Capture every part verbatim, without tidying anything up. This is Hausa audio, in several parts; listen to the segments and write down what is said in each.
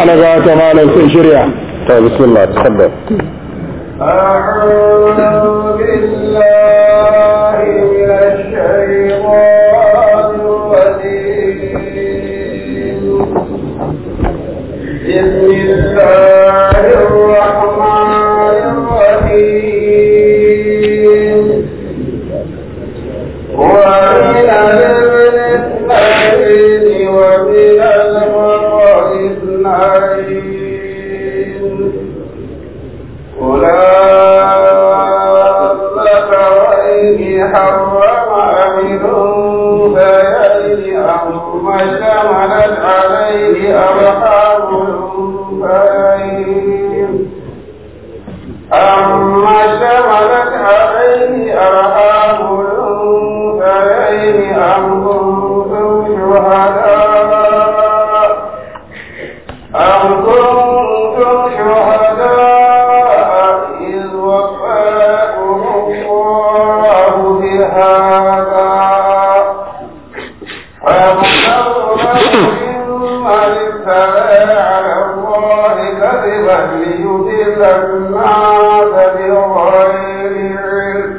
حلقات مالا في شريعة. طيب بسم الله تفضل. أعوذ بالله من الشيطان الرجيم. بسم الله الرحمن الرحيم. ومن الابن اثنين ومن المرأة اثنين قل الذكرين حرم أم الأنثيين أما اشتملت عليه أرحام الأنثيين أما اشتملت عليه أرحام الأنثيين أم كنتم شهداء أم كنتم شهداء إذ وفاكم الله بهذا فمن افترى على الله كذبا ليضل الناس بغير علم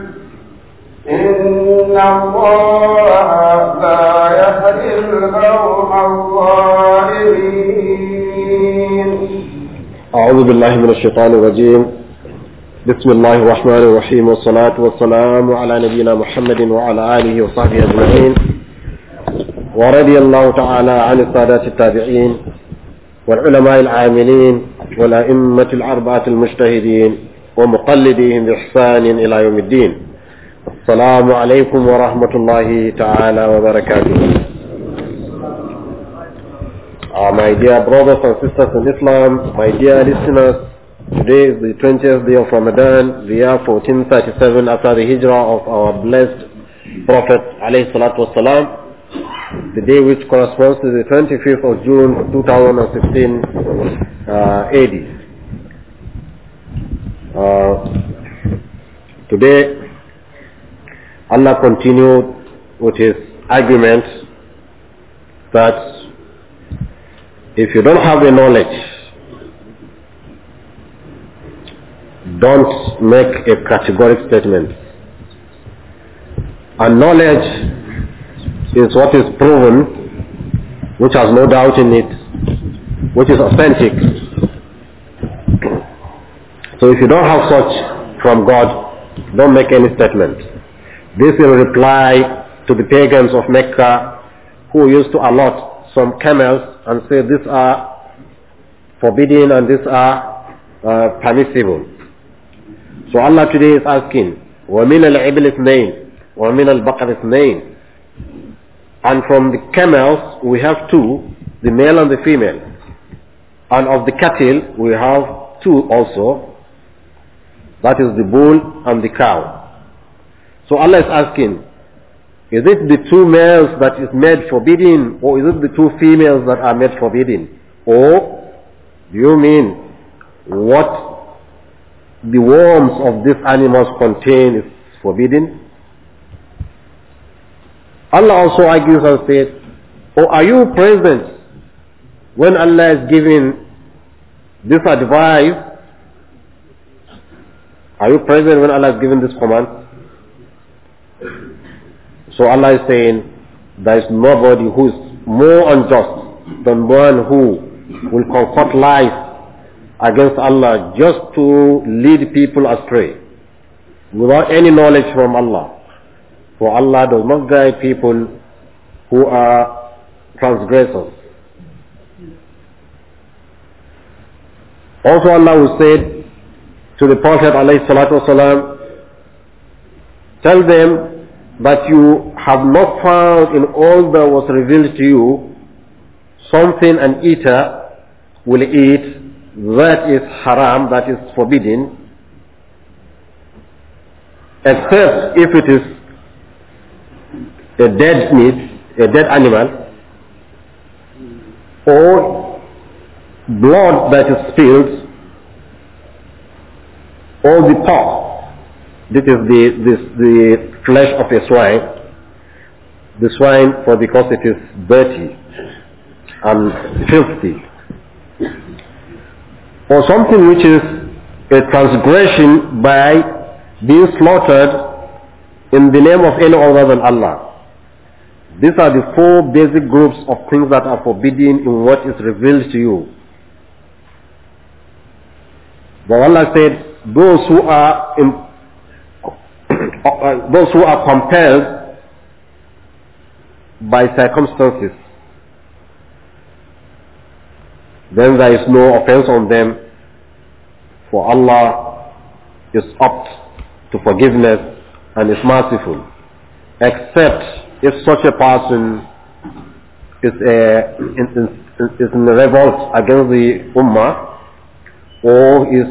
إن الله لا يهدي القوم الظالمين. أعوذ بالله من الشيطان الرجيم. بسم الله الرحمن الرحيم والصلاة والسلام على نبينا محمد وعلى آله وصحبه أجمعين ورضي الله تعالى عن السادات التابعين والعلماء العاملين والأئمة الأربعة المجتهدين ومقلديهم بإحسان إلى يوم الدين. السلام عليكم ورحمة الله تعالى وبركاته. Uh, my dear brothers and sisters in Islam, my dear listeners, today is the twentieth day of Ramadan, the year fourteen thirty-seven after the hijrah of our blessed Prophet alayhi salatu wasalam, the day which corresponds to the twenty-fifth of June two thousand sixteen uh, A D. Uh, today, Allah continued with his argument that if you don't have the knowledge, don't make a categoric statement. And knowledge is what is proven, which has no doubt in it, which is authentic. So if you don't have such from God, don't make any statement. This will reply to the pagans of Mecca who used to allot some camels and say these are forbidden and these are uh, permissible. So Allah today is asking, وَمِنَ الْعِبْلِ اثْنَيْنِ وَمِنَ الْبَقَرِ اثْنَيْنِ. And from the camels we have two, the male and the female. And of the cattle we have two also, that is the bull and the cow. So Allah is asking, is it the two males that is made forbidden, or is it the two females that are made forbidden? Or do you mean what the worms of these animals contain is forbidden? Allah also argues and says, or are you present when Allah is giving this advice? Are you present when Allah is giving this command? So Allah is saying, there is nobody who is more unjust than one who will concoct lies against Allah just to lead people astray without any knowledge from Allah. For Allah does not guide people who are transgressors. Also Allah will say to the Prophet alayhi salatu wasalam, tell them that you have not found in all that was revealed to you something an eater will eat that is haram, that is forbidden, except if it is a dead meat, a dead animal, or blood that is spilled, or the pork. This is the, this, the flesh of a swine. The swine, for because it is dirty and filthy. or something which is a transgression by being slaughtered in the name of any other than Allah. These are the four basic groups of things that are forbidden in what is revealed to you. But Allah said, those who are in, those who are compelled by circumstances, then there is no offense on them, for Allah is apt to forgiveness and is merciful, except if such a person is, a, is, is in revolt against the Ummah, or is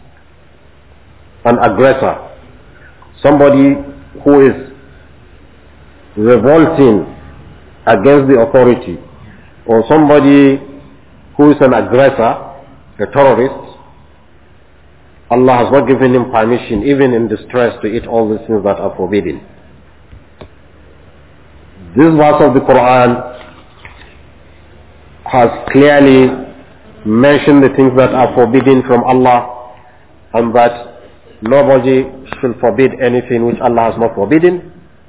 an aggressor, somebody who is revolting against the authority, or somebody who is an aggressor, a terrorist. Allah has not given him permission, even in distress, to eat all the things that are forbidden. This verse of the Quran has clearly mentioned the things that are forbidden from Allah, and that nobody should forbid anything which Allah has not forbidden,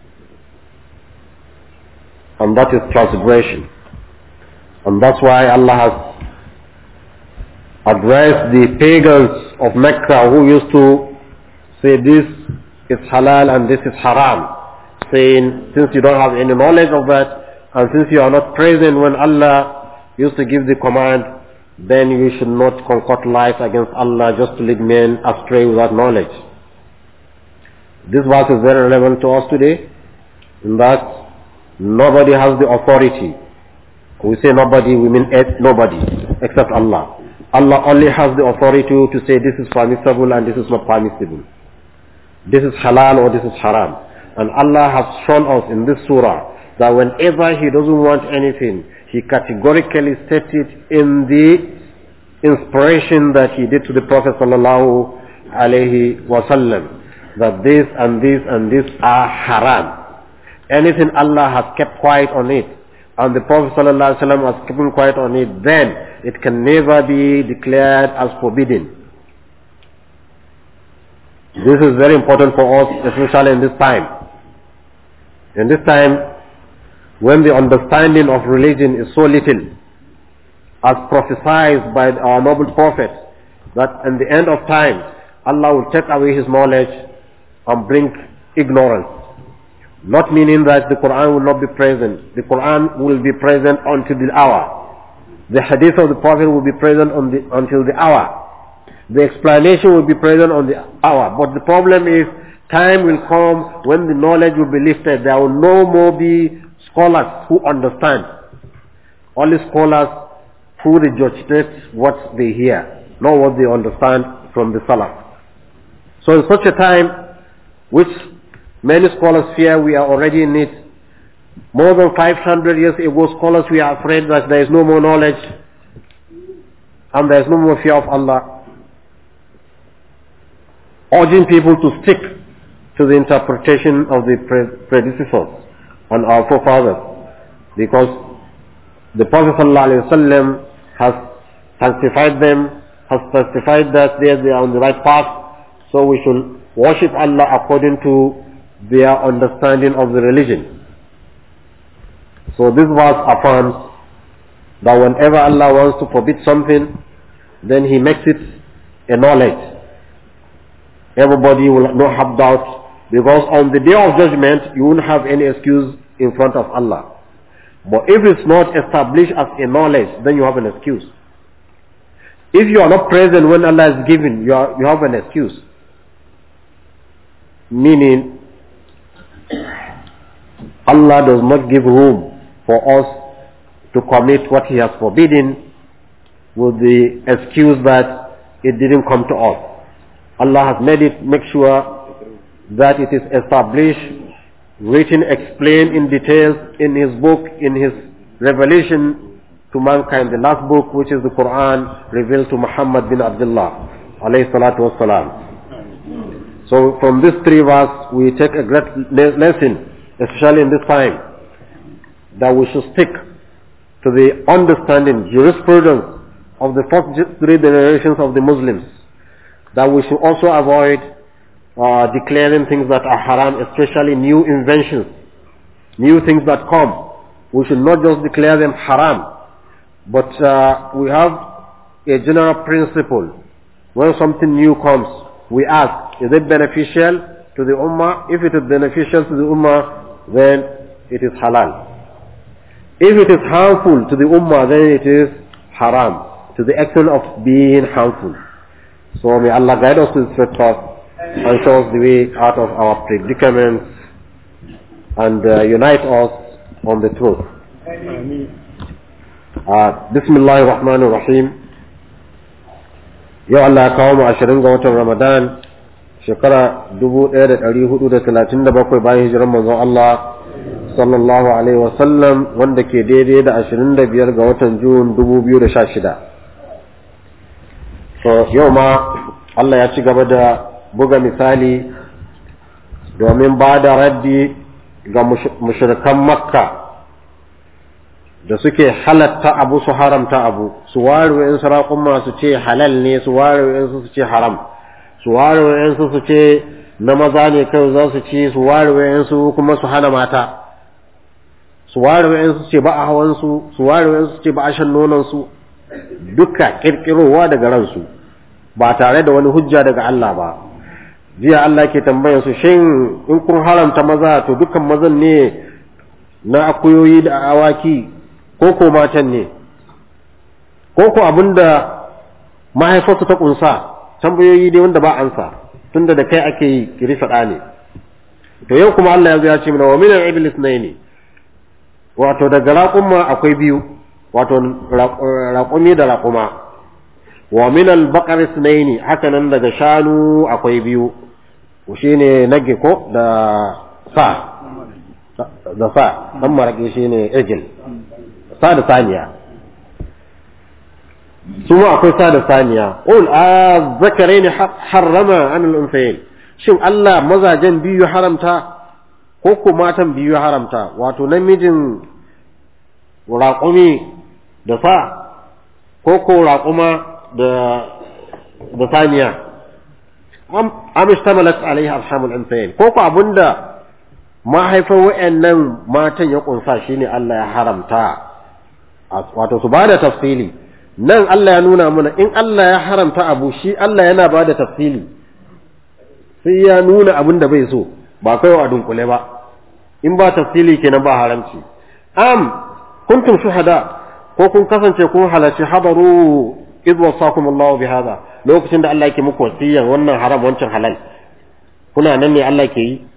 and that is transgression. And that's why Allah has addressed the pagans of Mecca who used to say this is halal and this is haram, saying, since you don't have any knowledge of that, and since you are not present when Allah used to give the command, then you should not concoct lies against Allah just to lead men astray without knowledge. This verse is very relevant to us today, in that nobody has the authority. We say nobody, we mean nobody, except Allah. Allah only has the authority to say this is permissible and this is not permissible. This is halal or this is haram. And Allah has shown us in this surah that whenever He doesn't want anything, He categorically states it in the inspiration that He did to the Prophet sallallahu alaihi wasallam, that this and this and this are haram. Anything Allah has kept quiet on it, and the Prophet sallallahu alaihi wasallam has kept quiet on it, then it can never be declared as forbidden. This is very important for us, especially in this time. In this time, when the understanding of religion is so little, as prophesied by our noble Prophet, that in the end of time, Allah will take away His knowledge and bring ignorance. Not meaning that the Quran will not be present. The Quran will be present until the hour. The hadith of the Prophet will be present on the, until the hour. The explanation will be present on the hour. But the problem is, time will come when the knowledge will be lifted. There will no more be scholars who understand. Only scholars who regurgitate what they hear, not what they understand from the Salaf. So in such a time, which many scholars fear we are already in it, more than five hundred years ago, scholars were afraid that there is no more knowledge and there is no more fear of Allah, urging people to stick to the interpretation of the predecessors and our forefathers, because the Prophet ﷺ has sanctified them, has testified that they are on the right path, so we should worship Allah according to their understanding of the religion. So this verse affirms that whenever Allah wants to forbid something, then He makes it a knowledge. Everybody will not have doubt, because on the day of judgment, you won't have any excuse in front of Allah. But if it's not established as a knowledge, then you have an excuse. If you are not present when Allah is given, you, are, you have an excuse. Meaning, Allah does not give room for us to commit what He has forbidden with the excuse that it didn't come to us. Allah has made it, make sure that it is established, written, explained in details in His book, in His revelation to mankind, the last book, which is the Quran, revealed to Muhammad bin Abdullah alayhi salatu wassalam. So from this three verse we take a great lesson, especially in this time, that we should stick to the understanding, jurisprudence of the first three generations of the Muslims, that we should also avoid uh, declaring things that are haram, especially new inventions, new things that come. We should not just declare them haram, but uh, we have a general principle. When something new comes, we ask, is it beneficial to the ummah? If it is beneficial to the ummah, then it is halal. If it is harmful to the ummah, then it is haram, to the extent of being harmful. So may Allah guide us to the straight path and show us the way out of our predicaments and uh, unite us on the truth. Uh, Bismillahir Rahmanir Rahim. Yau Allah ya kawo mu ashirin ga watan Ramadan shekara dubu ɗaya da ɗari hudu da talatin da bakwai bayan hijiran manzon Allah sallallahu alaihi wa sallam, wanda ke daidai da ashirin da biyar ga watan Jun dubu biyu da sha shida. So yau ma Allah ya ci gaba da buga misali domin ba da raddi ga mushrikan Makka da suke halatta abu su haramta abu, su ware wa'in sarakun masu ce halal ne, su ware wa'in su ce haram, su ware wa'in su ce na maza ne kai za su ci, su ware wa'in su kuma su hana mata, su ware wa'in su ce ba a hawan su, su ware wa'in su ce ba a shan nonon su, duka kirkirowa daga ransu ba tare da wani hujja daga Allah ba. Jiya Allah ke tambayar su, shin in kun haramta maza to dukkan mazan ne na akuyoyi da awaki ko ko matan ne, ko ko abinda mahaifarsu ta kunsa? Tambayoyi dai wanda ba ansa, tunda da kai ake yi kiri faɗa ne. To yau kuma Allah ya zo ya ce mana wa minal iblis ne, wato daga raƙuma akwai biyu, wato raƙumi da raƙuma. Wa minal baqar ne, haka nan daga shanu akwai biyu, shine nage ko da sa da sa dan maraki shine ejil, sa da saniya. su ma akwai sa da saniya. Qul azzakaraini harrama an al-unsayayn, shin Allah mazajen biyu haramta ko ko matan biyu haramta, wato namijin raƙumi da sa ko ko raƙuma da da saniya? am ishtamalat alaihi arhamul unsayayn, ko ko abunda mahaifar wa'annan matan ya kunsa shine Allah ya haramta. Wato su bada tafsili nan, Allah ya nuna mana in Allah ya haramta abu, shi Allah yana bada tafsili, sai ya nuna abin da bai so, ba kai wa dunkule ba. In ba tafsili kenan ba haramci. Am kuntum shuhada, ko kun kasance kun halarci hadaru idh wasakum Allah bi hada, lokacin da Allah yake muku wasiyan wannan haram wancan halal, kuna nan ne Allah ke yi?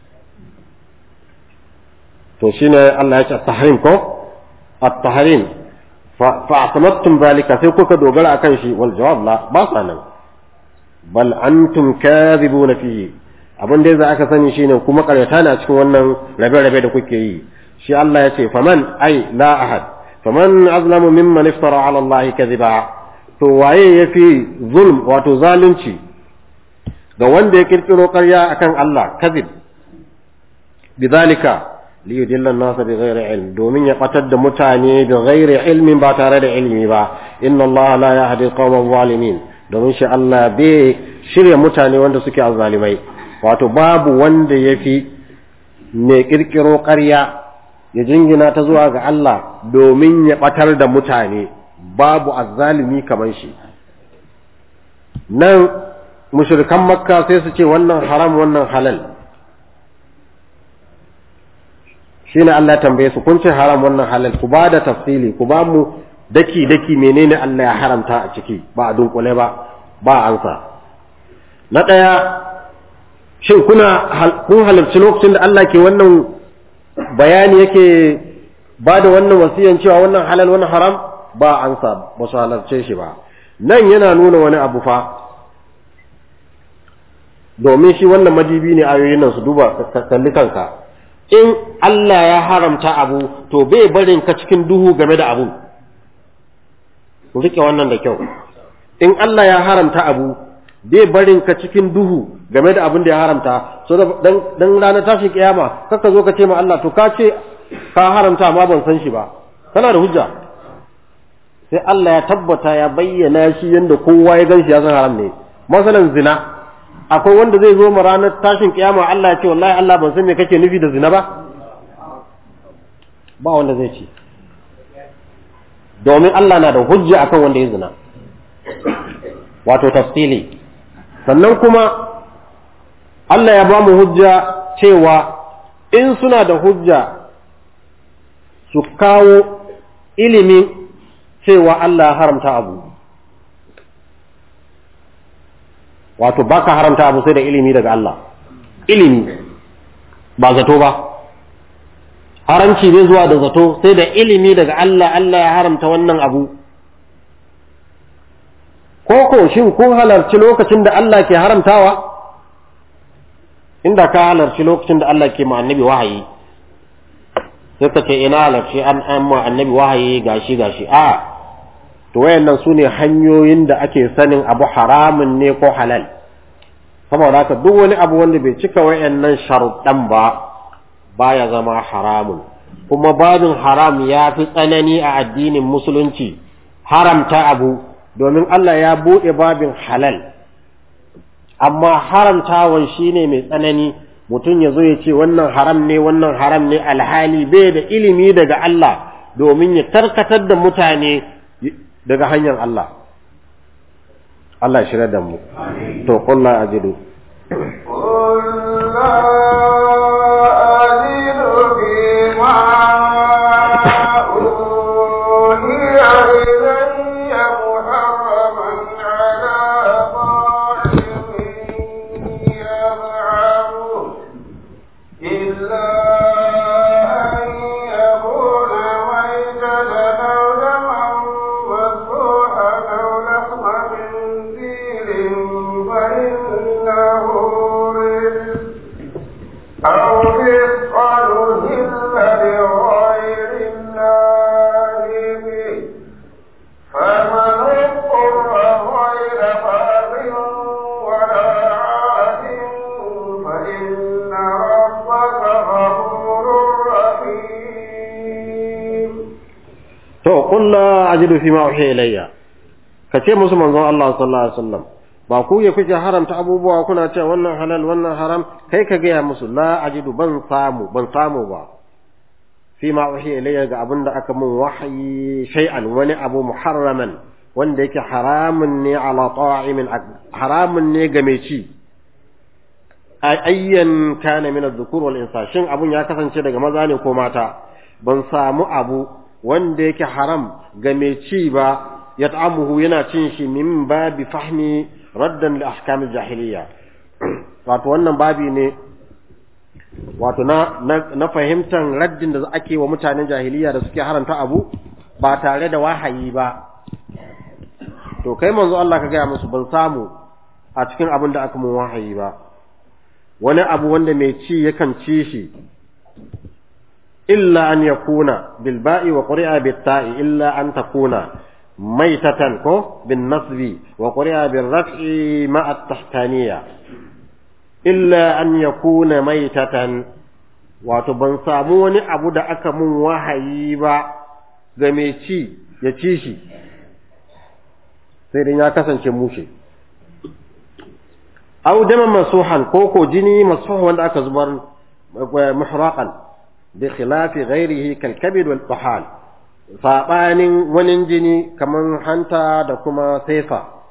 To shine Allah ya ce at-tahrim ko at-tahrim fa fa'tamattum zalika, sai kuka dogara akan shi. Wal jawab la, ba sa nan, bal antum kadhibuna fihi. Abin da za aka sani shine kuma karyata na cikin wannan rabe-rabe da kuke yi. Shi Allah ya ce faman ay la ahad faman azlamu mimman iftara ala Allah kadhiba, to waye yafi zulm wato zalunci ga wanda ya kirkiro ƙarya akan Allah, kadhib bidhalika liyudilla an-nasa bighairi ilm, domin ya batar da mutane bighairi ilmin, ba tare da ilmi ba. Inna Allah la yahdi al-qawma adh-dhalimin, domin shi Allah bai shirya mutane wanda suke azzalimai. Wato babu wanda yafi mai kirkiro ƙarya ya jingina ta zuwa ga Allah domin ya batar da mutane, babu azzalimi kamar shi. Nan mushrikan Makka sai su ce wannan haram wannan halal. Shine Allah ya tambaye su, kun ce haram wannan halal, ku ba da tafsili, ku ba mu daki daki menene Allah ya haramta a ciki, ba a dunkule ba, ba ansa. Na daya, shin kuna kun halarci lokacin da Allah ke wannan bayani, yake ba da wannan wasiyan cewa wannan halal wannan haram? Ba ansa, ba su halarce shi ba. Nan yana nuna wani abu fa, domin shi wannan madibi ne ayoyin nan su duba, kalli kanka. In Allah ya haramta abu, to bai barin ka cikin duhu game da abu. Ku rike wannan da kyau. In Allah ya haramta abu, bai barin ka cikin duhu game da abin da ya haramta. So dan dan ranar tashi kiyama, kaka zo ka ce ma Allah, to ka ce ka haramta amma ban san shi ba. Kana da hujja. sai Allah ya tabbata ya bayyana shi yanda kowa ya ganshi ya san haram ne. Masalan zina, akwai wanda zai zo mu ranar tashin kiyama Allah ya ce wallahi Allah ban san me kake nufi da zina ba, ba wanda zai ce, domin Allah na da hujja akan wanda ya zina, wato tafsili. Sannan kuma Allah ya ba mu hujja cewa in suna da hujja su kawo ilimi cewa Allah ya haramta abu, wato baka haramta abu sai da ilimi daga Allah, ilimi ba zato ba, haramci bai zuwa da zato sai da ilimi daga Allah. Allah ya haramta wannan abu. Koko shin kun halarci lokacin da Allah ke haramtawa? Inda ka halarci lokacin da Allah ke ma annabi wahayi sai ka ce ina halarci an amma annabi wahayi gashi gashi a to wayannan sune hanyoyin da ake sanin abu haramun ne ko halal. Saboda haka duk wani abu wanda bai cika wayannan sharuɗan ba baya zama haramun. Kuma babin haram ya fi tsanani a addinin musulunci, haramta abu, domin Allah ya buɗe babin halal, amma haramtawan shine mai tsanani. Mutum ya zo ya ce wannan haram ne wannan haram ne alhali bai da ilimi daga Allah domin ya tarkatar da mutane daga hanyar Allah. Allah shirya da mu. To qul la ajidu ajidu fi ma uhiya ilayya, kace musu manzon Allah sallallahu alaihi wasallam ba ku ya kuke haramta abubuwa kuna cewa wannan halal wannan haram, kai ka gaya musu la ajidu ban samu ban samu ba fi ma uhiya ilayya ga abinda aka mun wahayi shay'an wani abu muharraman wanda yake haramun ne ala ta'imin haramun ne ga mai ci ayyan kana min adh-dhukur wal insa, shin abun ya kasance daga maza ne ko mata. Ban samu abu wanda yake haram ga mai ci ba ya ta'amuhu yana cin shi min babi fahmi raddan li ahkam al-jahiliya, wato wannan babi ne wato na na fahimtar raddin da ake wa mutanen jahiliya da suke haramta abu ba tare da wahayi ba. To kai manzo Allah ka gaya musu ban samu a cikin abin da aka mun wahayi ba wani abu wanda mai ci yakan ci shi إلا أن يكون بالباء وقرئ بالتاء إلا أن تكون ميتة بالنصب وقرئ بالرفع مع التحتانية إلا أن يكون ميتة وتبن سامون أبو دعك من وحيبا زميتي يتيشي سيدنا كسن شموشي أو دم مسوحا كوكو جني مسوح وندعك زبر محراقا بخلاف غيره كالكبد والطحال sabanin wani jini kaman hanta da kuma saifa.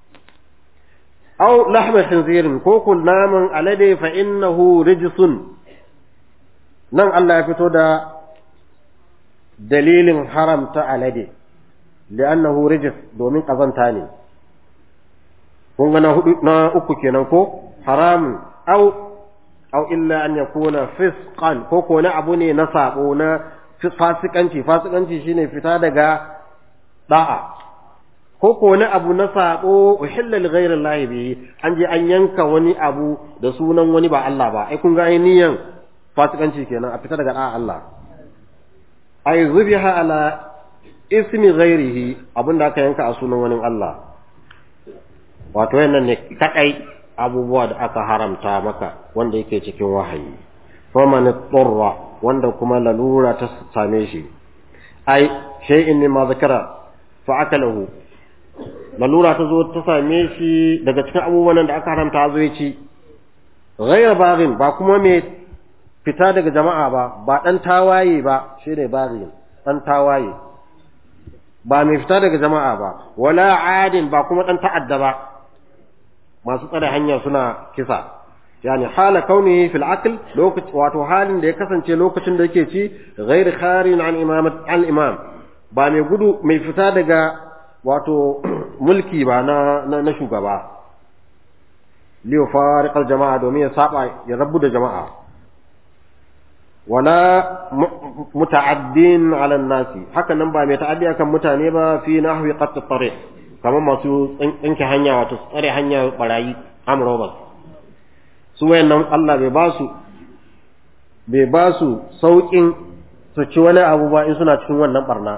Aw lahma khinzirin ko kun naman alade fa innahu rijsun, nan Allah ya fito da dalilin haramta alade li'annahu rijs domin kazanta ne. Kun ga na hudu na uku kenan ko haram. Aw aw illa an yakuna fisqan ko ko na abu ne na sabo na fasikanci. Fasikanci shine fita daga da'a, ko ko na abu na sabo uhilla li ghayri Allah bi, an je an yanka wani abu da sunan wani ba Allah ba. Ai kun ga niyan fasikanci kenan, a fita daga da'a Allah. Ai zubiha ala ismi ghayrihi, abinda aka yanka a sunan wani Allah. Wato wannan ne kadai abubuwa da aka haramta maka wanda yake cikin wahayi. faman turra, wanda kuma lalura ta same shi, ai shay'in mimma zakara fa akalahu lalura ta zo ta same shi daga cikin abubuwan da aka haramta zo ya ci ghayra baghin ba kuma me fita daga jama'a ba ba dan tawaye ba shine baghin dan tawaye ba mai fita daga jama'a ba wala adin ba kuma dan ta'adda ba masu tsare hanya suna kisa yani hala kaunihi fil aql lokaci wato halin da ya kasance lokacin da yake ci ghair kharin an imamat al imam ba mai gudu mai fita daga wato mulki ba na na shugaba li yufariq al jama'a domin ya saba ya rabu da jama'a wala muta'addin ala nasi haka nan ba mai ta'addi akan mutane ba fi nahwi qatt at-tariq kamar masu tsinke hanya wato tsare hanya barayi amroba su wayannan Allah bai ba su bai ba su saukin su ci wani abu ba in suna cikin wannan barna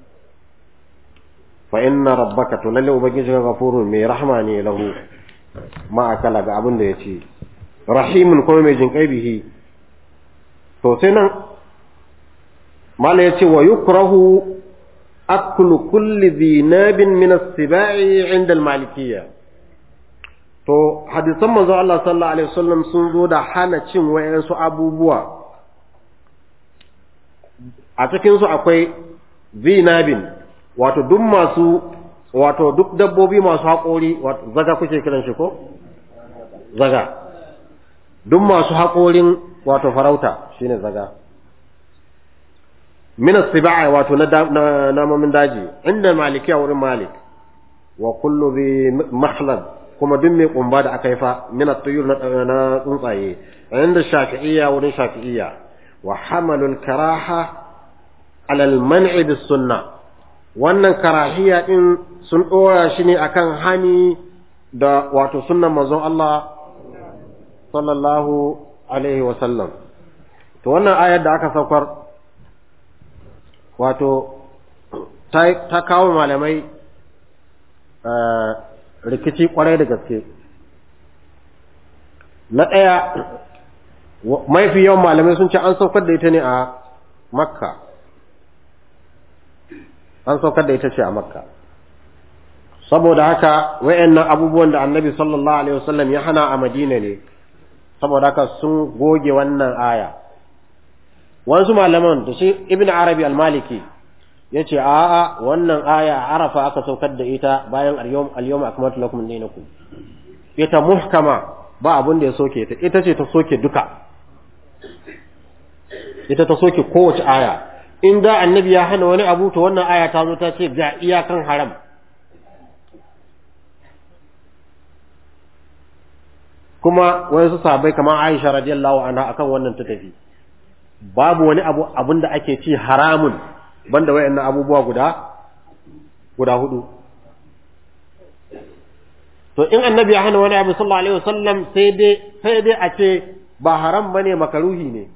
fa inna rabbaka to lalle ubangiji ga gafuru mai rahma ne lahu ma akala ga abin da yace rahimun kuma mai jinkai bihi to sai nan mala yace wa yukrahu aklu kulli dhi nabin min as-sibai 'inda al-malikiyya to hadisan manzo Allah sallallahu alaihi wasallam sun zo da hana cin wayansu abubuwa a cikin su akwai zinabin wato duk masu wato duk dabbobi masu haƙori wato zaga kuke kiran shi ko zaga duk masu haƙorin wato farauta shine zaga min as-sibai wato na namomin daji inda malikiya wurin malik wa kullu bi mahlab kuma duk mai kumba da aka yi fa min at-tuyur na tsuntsaye inda shafi'iyya wurin shafi'iyya wa hamalul karaha ala al-man'i bis sunnah wannan karahiya din sun dora shi ne akan hani da wato sunnan manzon Allah sallallahu alaihi wa sallam to wannan ayar da aka saukar wato ta kawo malamai rikici kwarai da gaske na ɗaya mafi yawan malamai sun ce an saukar da ita ne a makka an saukar da ita ce a makka saboda haka wayannan abubuwan da annabi sallallahu alaihi wasallam ya hana a madina ne saboda haka sun goge wannan aya wasu malaman da shi ibn arabi al-maliki yace a'a wannan aya arafa aka saukar da ita bayan al-yawm al-yawma akmaltu lakum dinakum ita muhkama ba abun da ya soke ta ita ce ta soke duka ita ta soke kowace aya in da annabi ya hana wani abu to wannan aya ta zo ta ce ga iyakan haram kuma wasu sahabbai kamar Aisha radiyallahu anha akan wannan ta tafi babu wani abu abinda ake ci haramun banda wayannan abubuwa guda guda hudu to in annabi ya hana wani abu sallallahu alaihi wasallam sai dai sai dai a ce ba haram bane makaruhi ne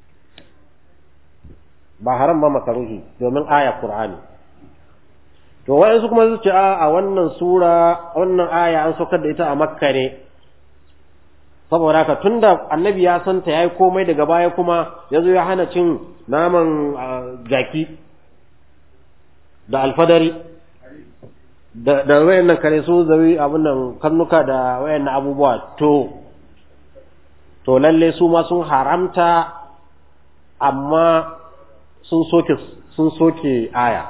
ba haram ba makaruhi domin aya qur'ani to wayansu kuma su ce a wannan sura wannan aya an saukar da ita a makka ne saboda haka tunda annabi ya santa yayi komai daga baya kuma yazo ya hana cin naman jaki da alfadari da da wayannan kare su zawi abun nan karnuka da wayannan abubuwa to to lalle su ma sun haramta amma sun soke sun soke aya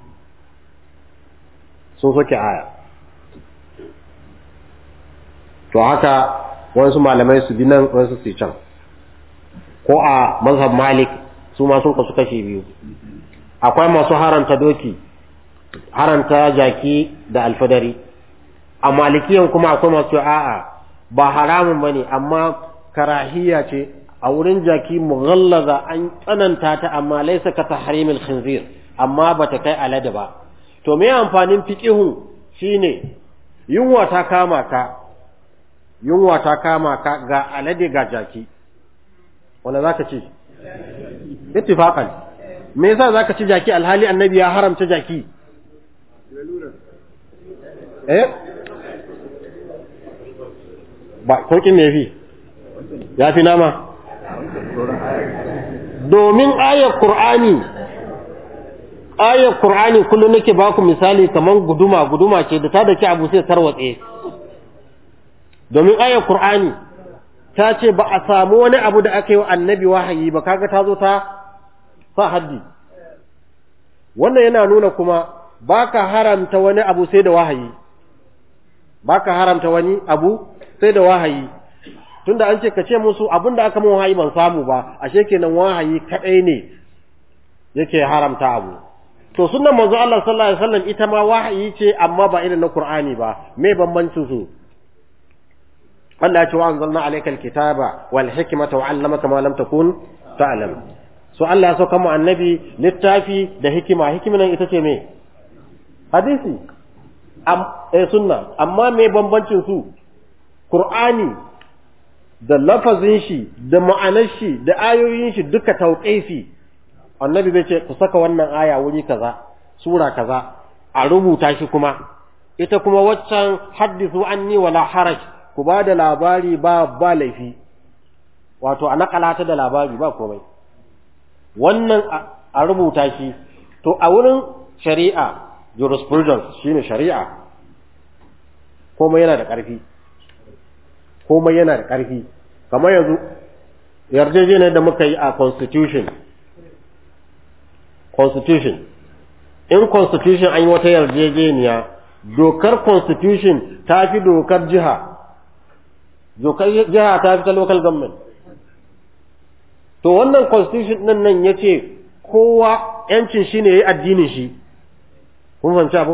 sun soke aya to haka wasu malamai su bi nan wasu su can ko a mazhab malik su ma sun kasu kashe biyu akwai masu haranta doki haranta jaki da alfadari a malikiyan kuma akwai masu a'a ba haramun bane amma karahiya ce a wurin jaki mughallaza an tsananta ta amma laysa ka tahrimil khinzir amma bata kai alade ba to me amfanin fiqihun shine yunwa ta kama ka yunwa ta kama ka ga alade ga jaki wanda zaka ci ittifaqan me yasa zaka ci jaki alhali annabi ya haramta jaki eh ba saukin ne fi ya fi nama domin ayar qur'ani ayar Qur'ani kullum nake ba ku misali kaman guduma guduma ce da ta dake abu sai tarwatse domin ayar Qur'ani ta ce ba a samu wani abu da aka yi wa annabi wahayi ba kaga ta zo ta sa haddi wannan yana nuna kuma baka haramta wani abu sai da wahayi baka haramta wani abu sai da wahayi tunda an ce ka ce musu abinda aka mun wahayi ban samu ba ashe kenan wahayi kadai ne yake haramta abu to sunnan manzo Allah sallallahu alaihi wasallam ita ma wahayi ce amma ba irin na Qur'ani ba me bambancin su Allah ya ce wa anzalna alaykal kitaba wal hikmata wa 'allamaka ma lam takun ta'lam so Allah ya sauka mu annabi littafi da hikima hikiman ita ce me hadisi am eh sunna amma me bambancin su Qur'ani da lafazin shi da ma'anar shi da ayoyin shi duka tauqifi annabi zai ce ku saka wannan aya wuri kaza sura kaza a rubuta shi kuma ita kuma waccan hadithu anni wala haraj ku ba da labari ba ba laifi wato a nakalata da labari ba komai wannan a rubuta shi to a wurin shari'a jurisprudence shine shari'a komai yana da ƙarfi komai yana da ƙarfi kamar yanzu yarjejeniyar da muka yi a constitution constitution in constitution an yi wata yarjejeniya dokar constitution ta fi dokar jiha dokar jiha ta fi ta local government to wannan constitution din nan yace kowa yancin shi ne yayi addinin shi kun fahimci abu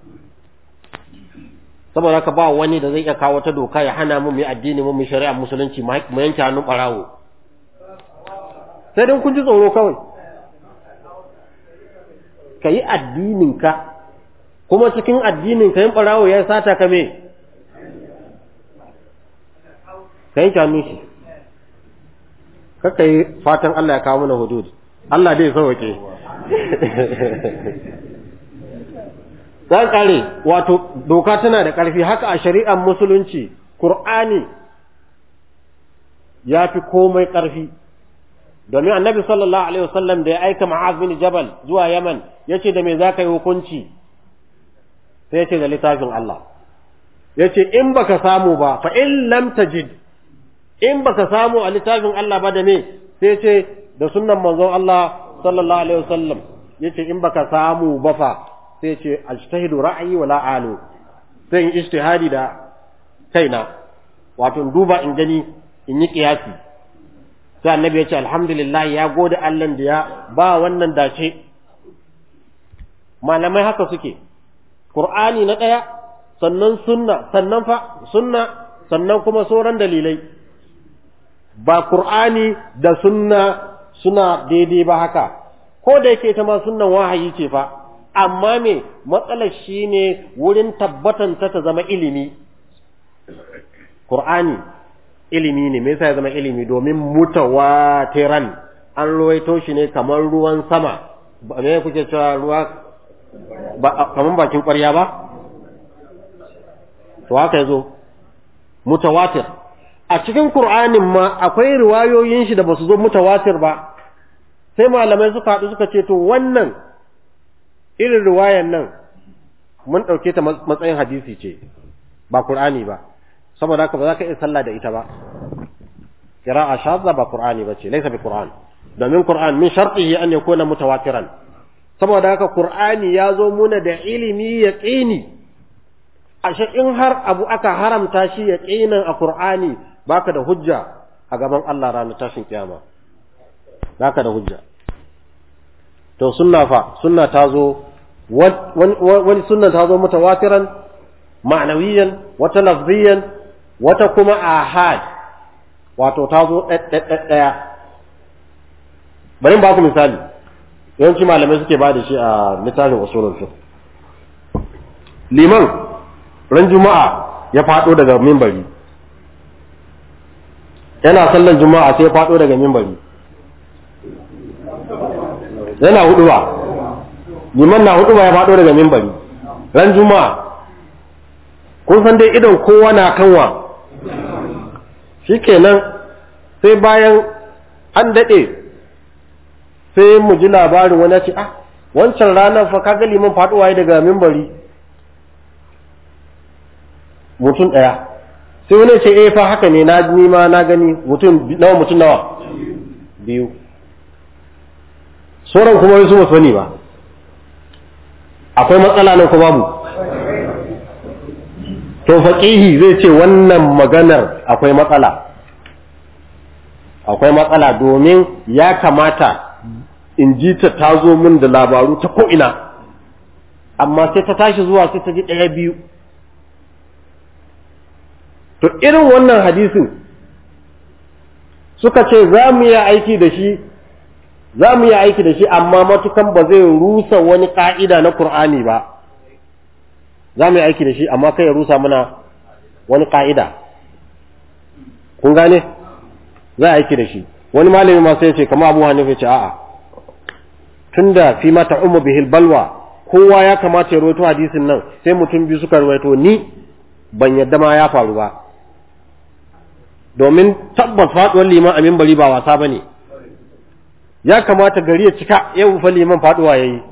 saboda haka ba wani da zai iya kawo ta doka ya hana mu mu addini mu mu shari'a musulunci mu yanke hannun barawo sai dan kun ji tsoro kawai kai addinin ka kuma cikin addinin ka yin barawo ya sata ka me kai hannun shi kaka yi fatan Allah ya kawo mana hudud Allah dai sauke zan kare wato doka tana da ƙarfi haka a shari'ar musulunci Qur'ani ya fi komai ƙarfi domin annabi sallallahu alaihi wasallam da ya aika Mu'az bin Jabal zuwa Yaman yace da me zaka yi hukunci sai yace da littafin Allah yace in baka samu ba fa in lam tajid in baka samu a littafin Allah ba da me sai yace da sunnan manzon Allah sallallahu alaihi wasallam yace in baka samu ba fa sai ce ajtahidu ra'ayi wala alu sai in ijtihadi da kaina wato in duba in gani in yi kiyasi sai annabi ya ce alhamdulillah ya gode Allah da ya ba wannan dace malamai haka suke Qur'ani na daya sannan sunna sannan fa sunna sannan kuma sauran dalilai ba Qur'ani da sunna suna daidai ba haka ko da yake ta ma sunnan wahayi ce fa amma me matsalar shi ne wurin tabbatanta ta zama ilimi Qur'ani ilimi ne me yasa ya zama ilimi domin mutawatiran an ruwaito shi ne kamar ruwan sama me kuke cewa ruwa ba kamar bakin ƙwarya ba to haka yazo mutawatir a cikin Qur'anin ma akwai riwayoyin shi da basu zo mutawatir ba sai malamai suka haɗu suka ce to wannan irin riwayan nan mun ɗauke ta matsayin hadisi ce ba Qur'ani ba saboda haka ba za ka iya sallah da ita ba qira'a shadda ba Qur'ani ba ce laysa bi Qur'an domin Qur'an min shartihi an yakuna mutawatiran saboda haka Qur'ani ya zo muna da ilimi yaqini ashe in har abu aka haramta shi yaqinan a Qur'ani baka da hujja a gaban Allah ranar tashin kiyama baka da hujja to sunna fa sunna ta zo wani sunna ta zo mutawatiran ma'nawiyan wata lafziyan wata kuma ahad wato ta zo ɗaya bari ba ku misali yawanci malamai suke ba da shi a littafin usulul fiqh liman ran juma'a ya fado daga minbari yana sallan juma'a sai ya fado daga minbari yana huduba liman na huduba ya fado daga minbari ran juma'a kun san dai idan kowa na kanwa shikenan sai bayan an dade sai mu ji labarin wani ce ah wancan ranar fa kaga liman faduwa ya daga mimbari mutum daya sai wani ce eh fa haka ne na ni ma na gani mutum nawa mutum nawa biyu sauran kuma wasu ba sani ba akwai matsala nan ko babu to faqihi zai ce wannan maganar akwai matsala akwai matsala domin ya kamata in ji ta tazo min da labaru ta ko ina amma sai ta tashi zuwa sai ta ji ɗaya biyu to irin wannan hadisin suka ce za mu yi aiki da shi za mu yi aiki da shi amma matukan ba zai rusa wani ka'ida na Qur'ani ba za mu yi aiki da shi amma kai ya rusa mana wani ka'ida kun gane za a aiki da shi wani malami ma sai ya ce kamar Abu Hanifa ya ce a'a tunda fi ma ta'ummu bihil balwa kowa ya kamata ya rawaito hadisin nan sai mutum biyu suka rawaito ni ban yadda ma ya faru ba domin tabbas faduwar liman amin bari ba wasa bane ya kamata gari ya cika yau fa liman faduwa yayi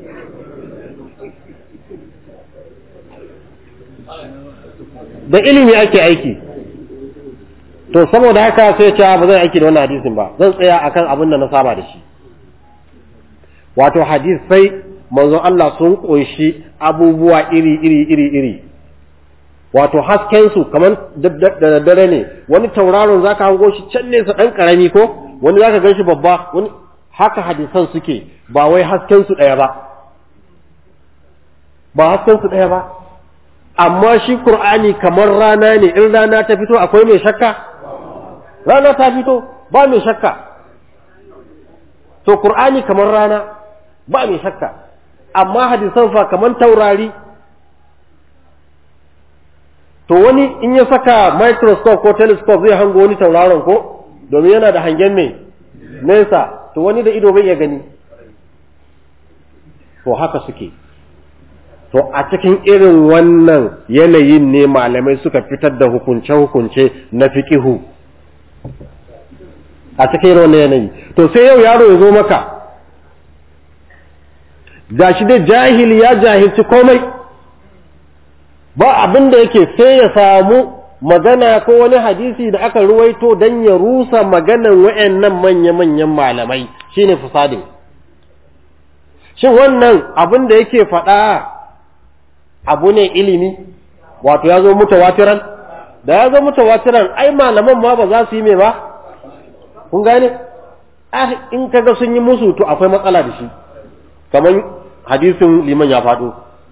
da ilimi ake aiki to saboda haka sai ya ba zai aiki da wannan hadisin ba zan tsaya akan abin da na saba da shi wato hadisai manzon Allah sun kunshi abubuwa iri iri iri iri wato hasken su kaman da dare ne wani tauraron zaka hango shi can ne sa dan karami ko wani zaka ganshi babba wani haka hadisan suke ba wai hasken su daya ba ba hasken su daya ba amma shi Qur'ani kamar rana ne in rana ta fito akwai mai shakka rana ta fito ba mai shakka to Qur'ani kamar rana ba mai shakka amma hadisan fa kamar taurari to wani in ya saka microscope ko telescope zai hango wani tauraron ko domin yana da hangen mai nesa to wani da ido bai iya gani to haka suke to a cikin irin wannan yanayin ne malamai suka fitar da hukunce-hukunce na fiqihu a cikin irin wannan yanayi to sai yau yaro ya zo maka gashi dai jahili ya jahilci komai ba abin da yake sai ya samu magana ko wani hadisi da aka ruwaito don ya rusa maganan wa'annan manya-manyan malamai shine fasadin shin wannan abin da yake faɗa abu ne ilimi wato ya zo mutawatiran da ya zo mutawatiran ai malaman ma ba za su yi mai ba kun gane ah in kaga sun yi musu to akwai matsala da shi kamar hadisin liman ya faɗo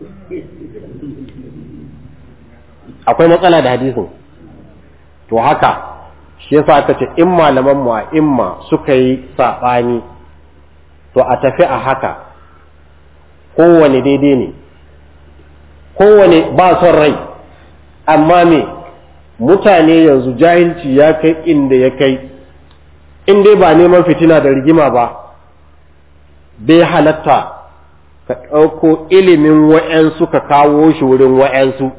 akwai matsala da hadisin to haka shi yasa aka ce in malaman mu a imma suka yi sabani to a tafi a haka kowane daidai ne kowane ba son rai amma me mutane yanzu jahilci ya kai inda ya kai in dai ba neman fitina da rigima ba bai halatta ka ɗauko ilimin wa'yansu ka kawo shi wurin wa'yansu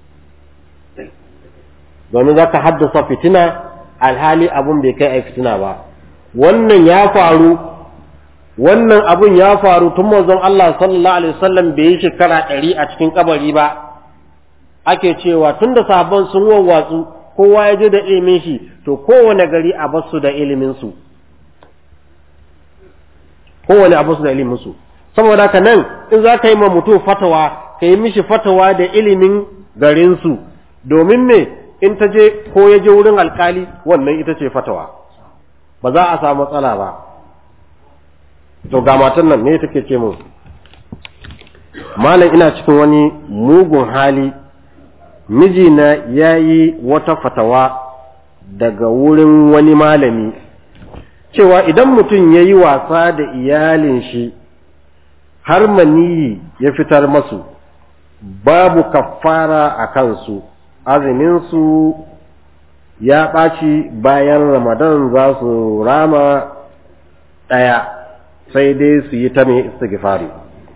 domin za ka haddasa fitina alhali abun bai kai a fitina ba wannan ya faru wannan abun ya faru tun manzon Allah sallallahu alaihi wasallam bai yi shekara ɗari a cikin kabari ba ake cewa tun da sahabban sun wawwatsu kowa ya je da ilimin shi to kowane gari a basu da ilimin su kowane a basu da ilimin su saboda haka nan in za ka yi ma mutum fatawa ka yi mishi fatawa da ilimin garin su domin me in ta je ko ya je wurin alkali wannan ita ce fatawa ba za a samu matsala ba to ga matan nan ne take ce mun malam ina cikin wani mugun hali mijina yayi wata fatawa daga wurin wani malami cewa idan mutum yayi wasa da iyalin shi har maniyi ya fitar masu babu kaffara a kansu azumin su ya ɓaci bayan ramadan za su rama ɗaya sai dai su yi ta mai istighfari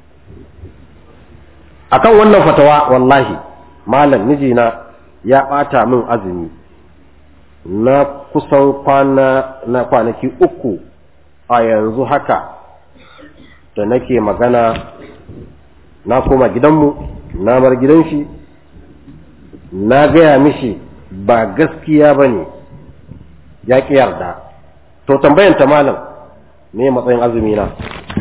akan wannan fatawa wallahi malam mijina ya ɓata min azumi na kusan kwana na kwanaki uku a yanzu haka da nake magana na koma gidanmu na bar gidan shi na gaya mishi ba gaskiya ba ne ya ƙi yarda to tambayan ta malam ne matsayin azumi na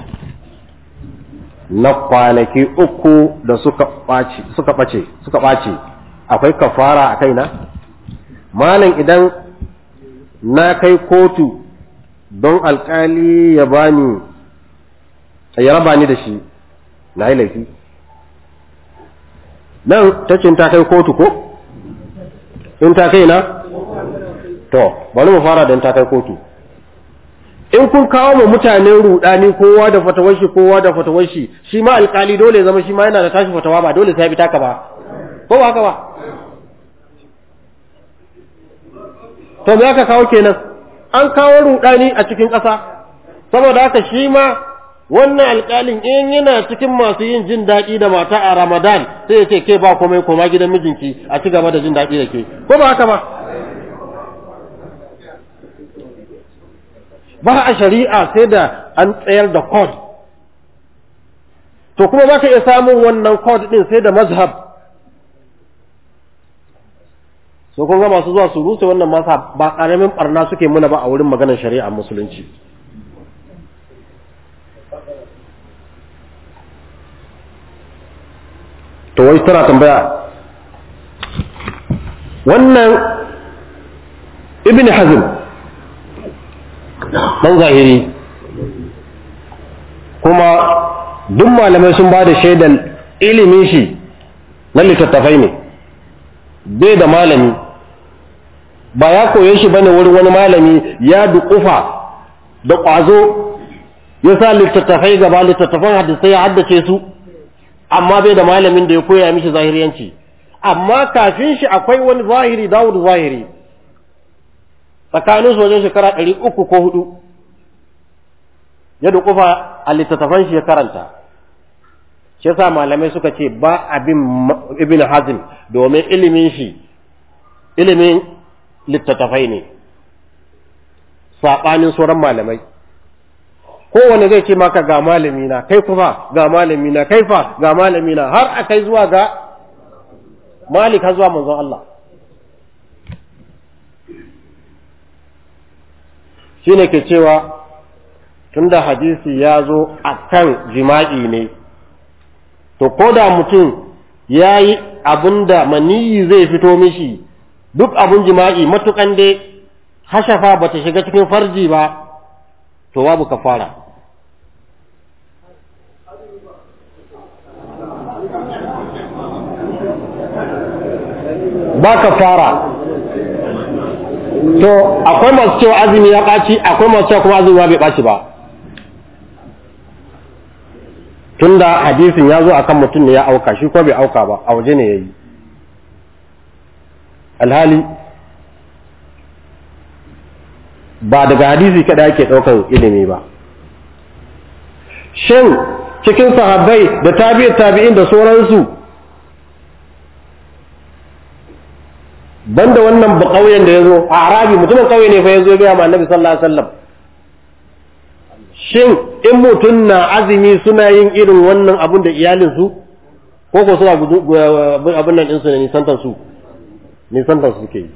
na kwanaki uku da suka ɓace suka ɓace suka ɓace akwai kafara a kaina malam idan na kai kotu don alkali ya bani ya raba ni da shi na yi laifi nan ta ce ta kai kotu ko in ta kai na to bari mu fara da in ta kai kotu in kun kawo mu mutane rudani kowa da fatawar shi kowa da fatawar shi shi ma alkali dole zama shi ma yana da tashi fatawa ba dole sai bi taka ba ko ba haka ba to me aka kawo kenan an kawo rudani a cikin ƙasa saboda haka shi ma wannan alƙalin in yana cikin masu yin jin daɗi da mata a Ramadan sai ya ce ke ba komai koma gidan mijinki a ci gaba da jin daɗi da ke ko ba haka ba ba a shari'a sai da an tsayar da code to kuma ba ka iya samun wannan code din sai da mazhab so kun ga masu zuwa su rusa wannan masa ba ƙaramin barna suke muna ba a wurin maganar shari'a musulunci to wai tana tambaya wannan ibn hazm dan zahiri kuma duk malamai sun ba da shaidan ilimin shi na littattafai ne bai da malami ba ya koye shi bane wurin wani malami ya duƙufa da ƙwazo ya sa littattafai gaba littattafan hadisai ya haddace su amma bai da malamin da ya koya mishi zahiriyanci amma kafin shi akwai wani zahiri Dawud zahiri tsakanin su wajen shekara ɗari uku ko hudu ya duƙufa a littattafan shi ya karanta shi yasa malamai suka ce ba abin ibn hazm domin ilimin shi ilimin littattafai ne saɓanin sauran malamai kowane zai ce maka ga malami na kai kuma ga malami na kai fa ga malami na har a kai zuwa ga malik har zuwa manzon Allah shine ke cewa tunda hadisi ya zo akan jima'i ne to ko da mutum ya yi abinda maniyi zai fito mishi duk abin jima'i matukan dai hashafa bata shiga cikin farji ba to babu kafara ba kafara to akwai masu cewa azumi ya ɓaci akwai masu cewa kuma azumi bai ɓaci ba tunda hadisin ya zo akan mutum ne ya auka shi ko bai auka ba a waje ne ya yi alhali ba daga hadisi kada yake ɗaukar ilimi ba shin cikin sahabbai da tabi'in tabi'in da sauransu banda wannan ba kauyen da yazo a arabi mutumin kauye ne fa yazo ga annabi sallallahu alaihi wasallam shin in mutun na azumi suna yin irin wannan abun da iyalin su ko ko suna abun nan din su ne nisantar su nisantar su suke yi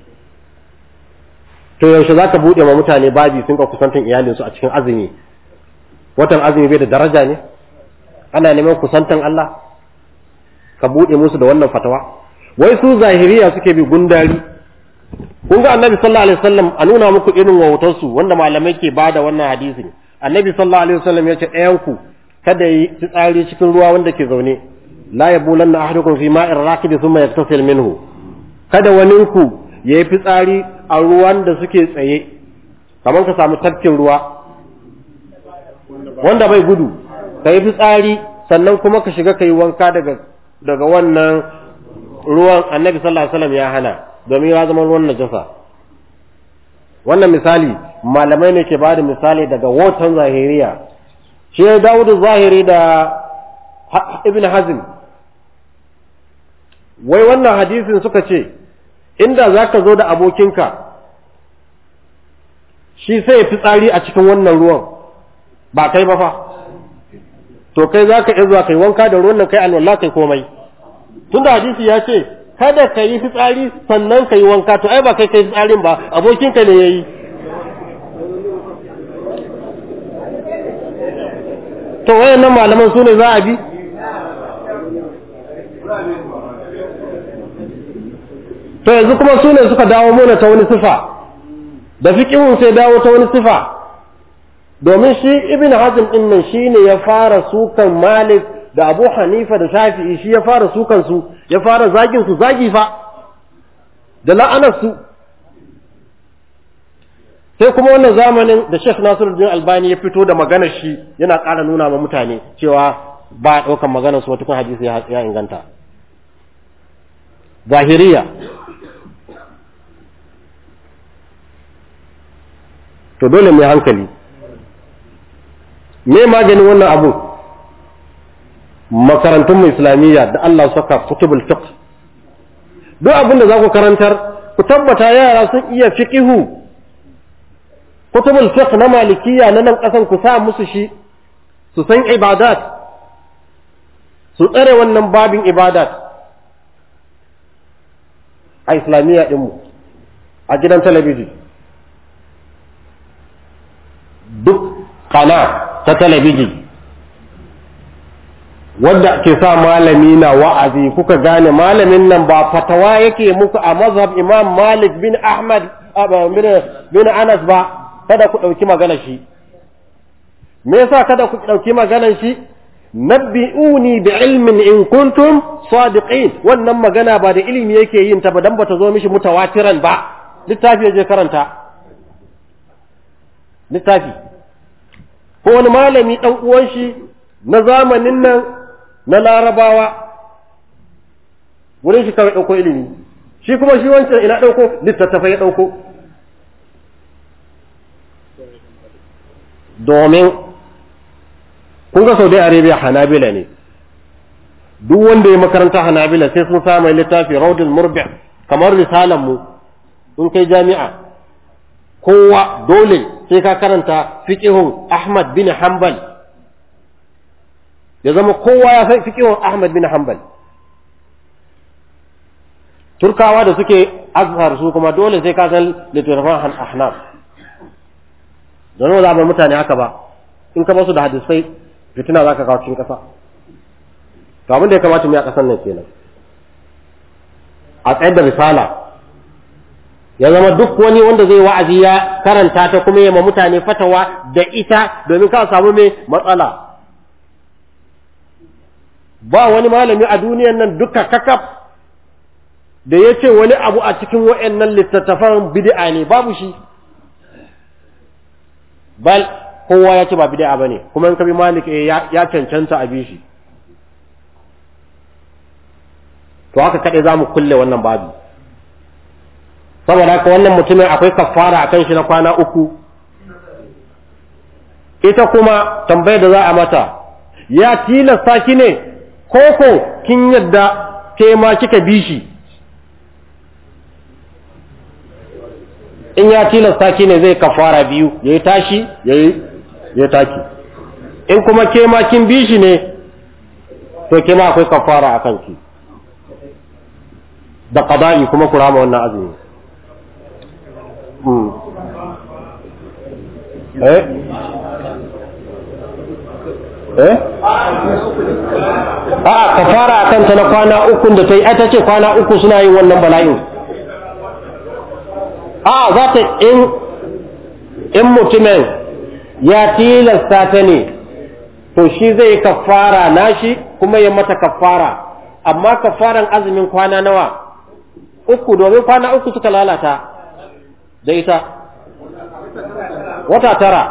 to yaushe zaka bude ma mutane babi sun ka kusantan iyalin su a cikin azumi watan azumi bai da daraja ne ana neman kusantan Allah ka bude musu da wannan fatawa wai su zahiriya suke bi gundari kun ga annabi sallallahu alaihi wasallam a nuna muku irin wautar su wanda malamai ke bada wannan hadisi annabi sallallahu alaihi wasallam ya ce ɗayan ku kada yi tsari cikin ruwa wanda ke zaune la yabulanna ahadukum fi ma'ir raqid thumma yaktasil minhu kada wani ku yayi fitsari a ruwan da suke tsaye kamar ka samu tafkin ruwa wanda bai gudu kai fitsari sannan kuma ka shiga kai wanka daga daga wannan ruwan annabi sallallahu alaihi wasallam ya hana domin ya zama ruwan najasa wannan misali malamai ne ke bada misali daga watan zahiriya shi Dawud zahiri da Ibn Hazm wai wannan hadisin suka ce inda zaka zo da abokinka shi sai ya fitsari a cikin wannan ruwan ba kai ba fa to kai zaka iya zuwa kai wanka da ruwan nan kai alwala kai komai tunda hadisi ya ce kada ka yi fitsari sannan ka yi wanka to ai ba kai kai fitsarin ba abokinka ne yayi to wayannan malaman su ne za a bi to yanzu kuma su ne suka dawo mana ta wani sifa da fiqhun sai dawo ta wani sifa domin shi ibn hazm din nan shine ya fara sukan malik da abu hanifa da shafi'i shi ya fara sukan su ya fara zagin su zagi fa da la'anar su sai kuma wannan zamanin da Sheikh Nasiruddin Albani ya fito da maganar shi yana ƙara nuna ma mutane cewa ba a ɗaukar maganar su wata kun hadisi ya inganta zahiriya to dole mai hankali me maganin wannan abu makarantun islamiyya da Allah saka kutubul fiqh duk abin da za ku karantar ku tabbata yara sun iya fiqihu kutubul fiqh na malikiya na nan kasan ku sa musu shi su san ibadat su tsare wannan babin ibadat a islamiyya din mu a gidan talabijin duk kana ta talabijin wanda ke sa malami na wa'azi kuka gane malamin nan ba fatawa yake muku a mazhab Imam Malik bin Ahmad bin Anas ba kada ku dauki magana shi me yasa kada ku dauki maganar shi nabbi'uni bi ilmin in kuntum sadiqin wannan magana ba da ilimi yake yin ta ba dan bata zo mishi mutawatiran ba littafi ya je karanta littafi ko wani malami dan uwan shi na zamanin nan na larabawa wurin shi kawai dauko ilimi shi kuma shi wancan ina dauko littattafai ya dauko domin kun ga Saudi Arabia Hanabila ne duk wanda ya makaranta Hanabila sai sun samu littafi Rawdul Murbi' kamar risalan mu in kai jami'a kowa dole sai ka karanta fiqhun Ahmad bin Hanbal ya zama kowa ya san fiqhun Ahmad bin Hanbal Turkawa da suke Azhar su kuma dole sai ka san littafin Ahnaf don ba za mutane haka ba in ka basu da hadisai fitina za ka kawo cikin ƙasa to abin da ya kamata mu yi a ƙasan nan kenan a tsayar da risala ya zama duk wani wanda zai wa'azi ya karanta ta kuma ya ma mutane fatawa da ita domin ka samu mai matsala ba wani malami a duniyan nan duka kakaf da ya ce wani abu a cikin wa'annan littattafan bid'a ne babu shi bal kowa ya ce ba bid'a bane kuma in ka bi Malik ya cancanta a bi shi to haka kade zamu kulle wannan babu saboda haka wannan mutumin akwai kafara akan shi na kwana uku ita kuma tambayar da za a mata ya tilasta ki ne koko kin yadda ke ma kika bi shi in ya tilasta ki ne zai kafara biyu yayi tashi yayi ya taki in kuma ke ma kin bi shi ne to ke ma akwai kafara akan ki da qada'i kuma kurama wannan azumi hmm eh eh a kafara akan ta na kwana uku da tai ita ce kwana uku suna yin wannan bala'in a za ta in in mutumin ya tilasta ta ne to shi zai kafara nashi kuma ya mata kafara amma kafaran azumin kwana nawa uku domin kwana uku suka lalata da ita wata tara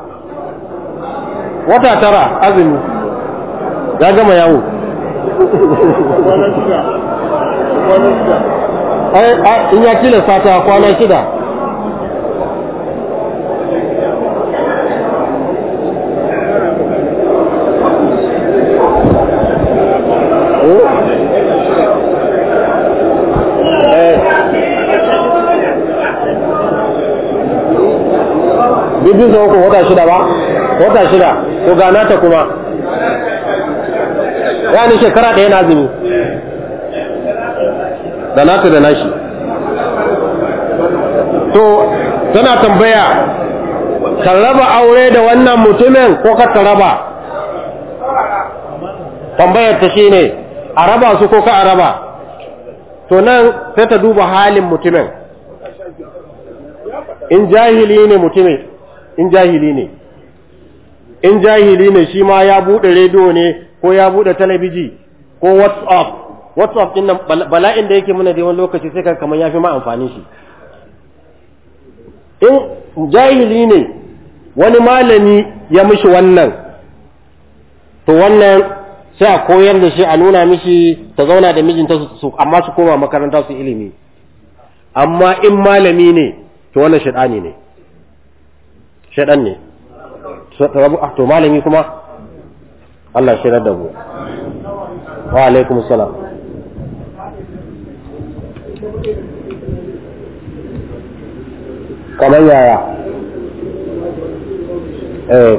wata tara azumi ya gama yawo ai in ya tilasta ta kwana shida bibin sa uku wata shida ba wata shida ko gana ta kuma yani shekara ɗaya na azumi da nasu da nashi. To tana tambaya ka raba aure da wannan mutumin ko ka raba? Tambayar ta shine a raba su ko ka a raba? To nan sai ta duba halin mutumin. In jahili ne mutumin, in jahili ne. In jahili ne shi ma ya bude rediyo ne ko ya bude talabiji ko WhatsApp. WhatsApp din nan bala'in da yake muna da wani lokaci sai ka kamar yafi ma amfani shi. In jahili ne wani malami ya mishi wannan, to wannan sai a koyar da shi a nuna mishi ta zauna da mijinta su amma su koma makaranta su ilimi. Amma in malami ne to wannan shaɗani ne, shaɗan ne. To malami kuma Allah shi da mu. Wa alaikum salam. Kamar yaya? Eh.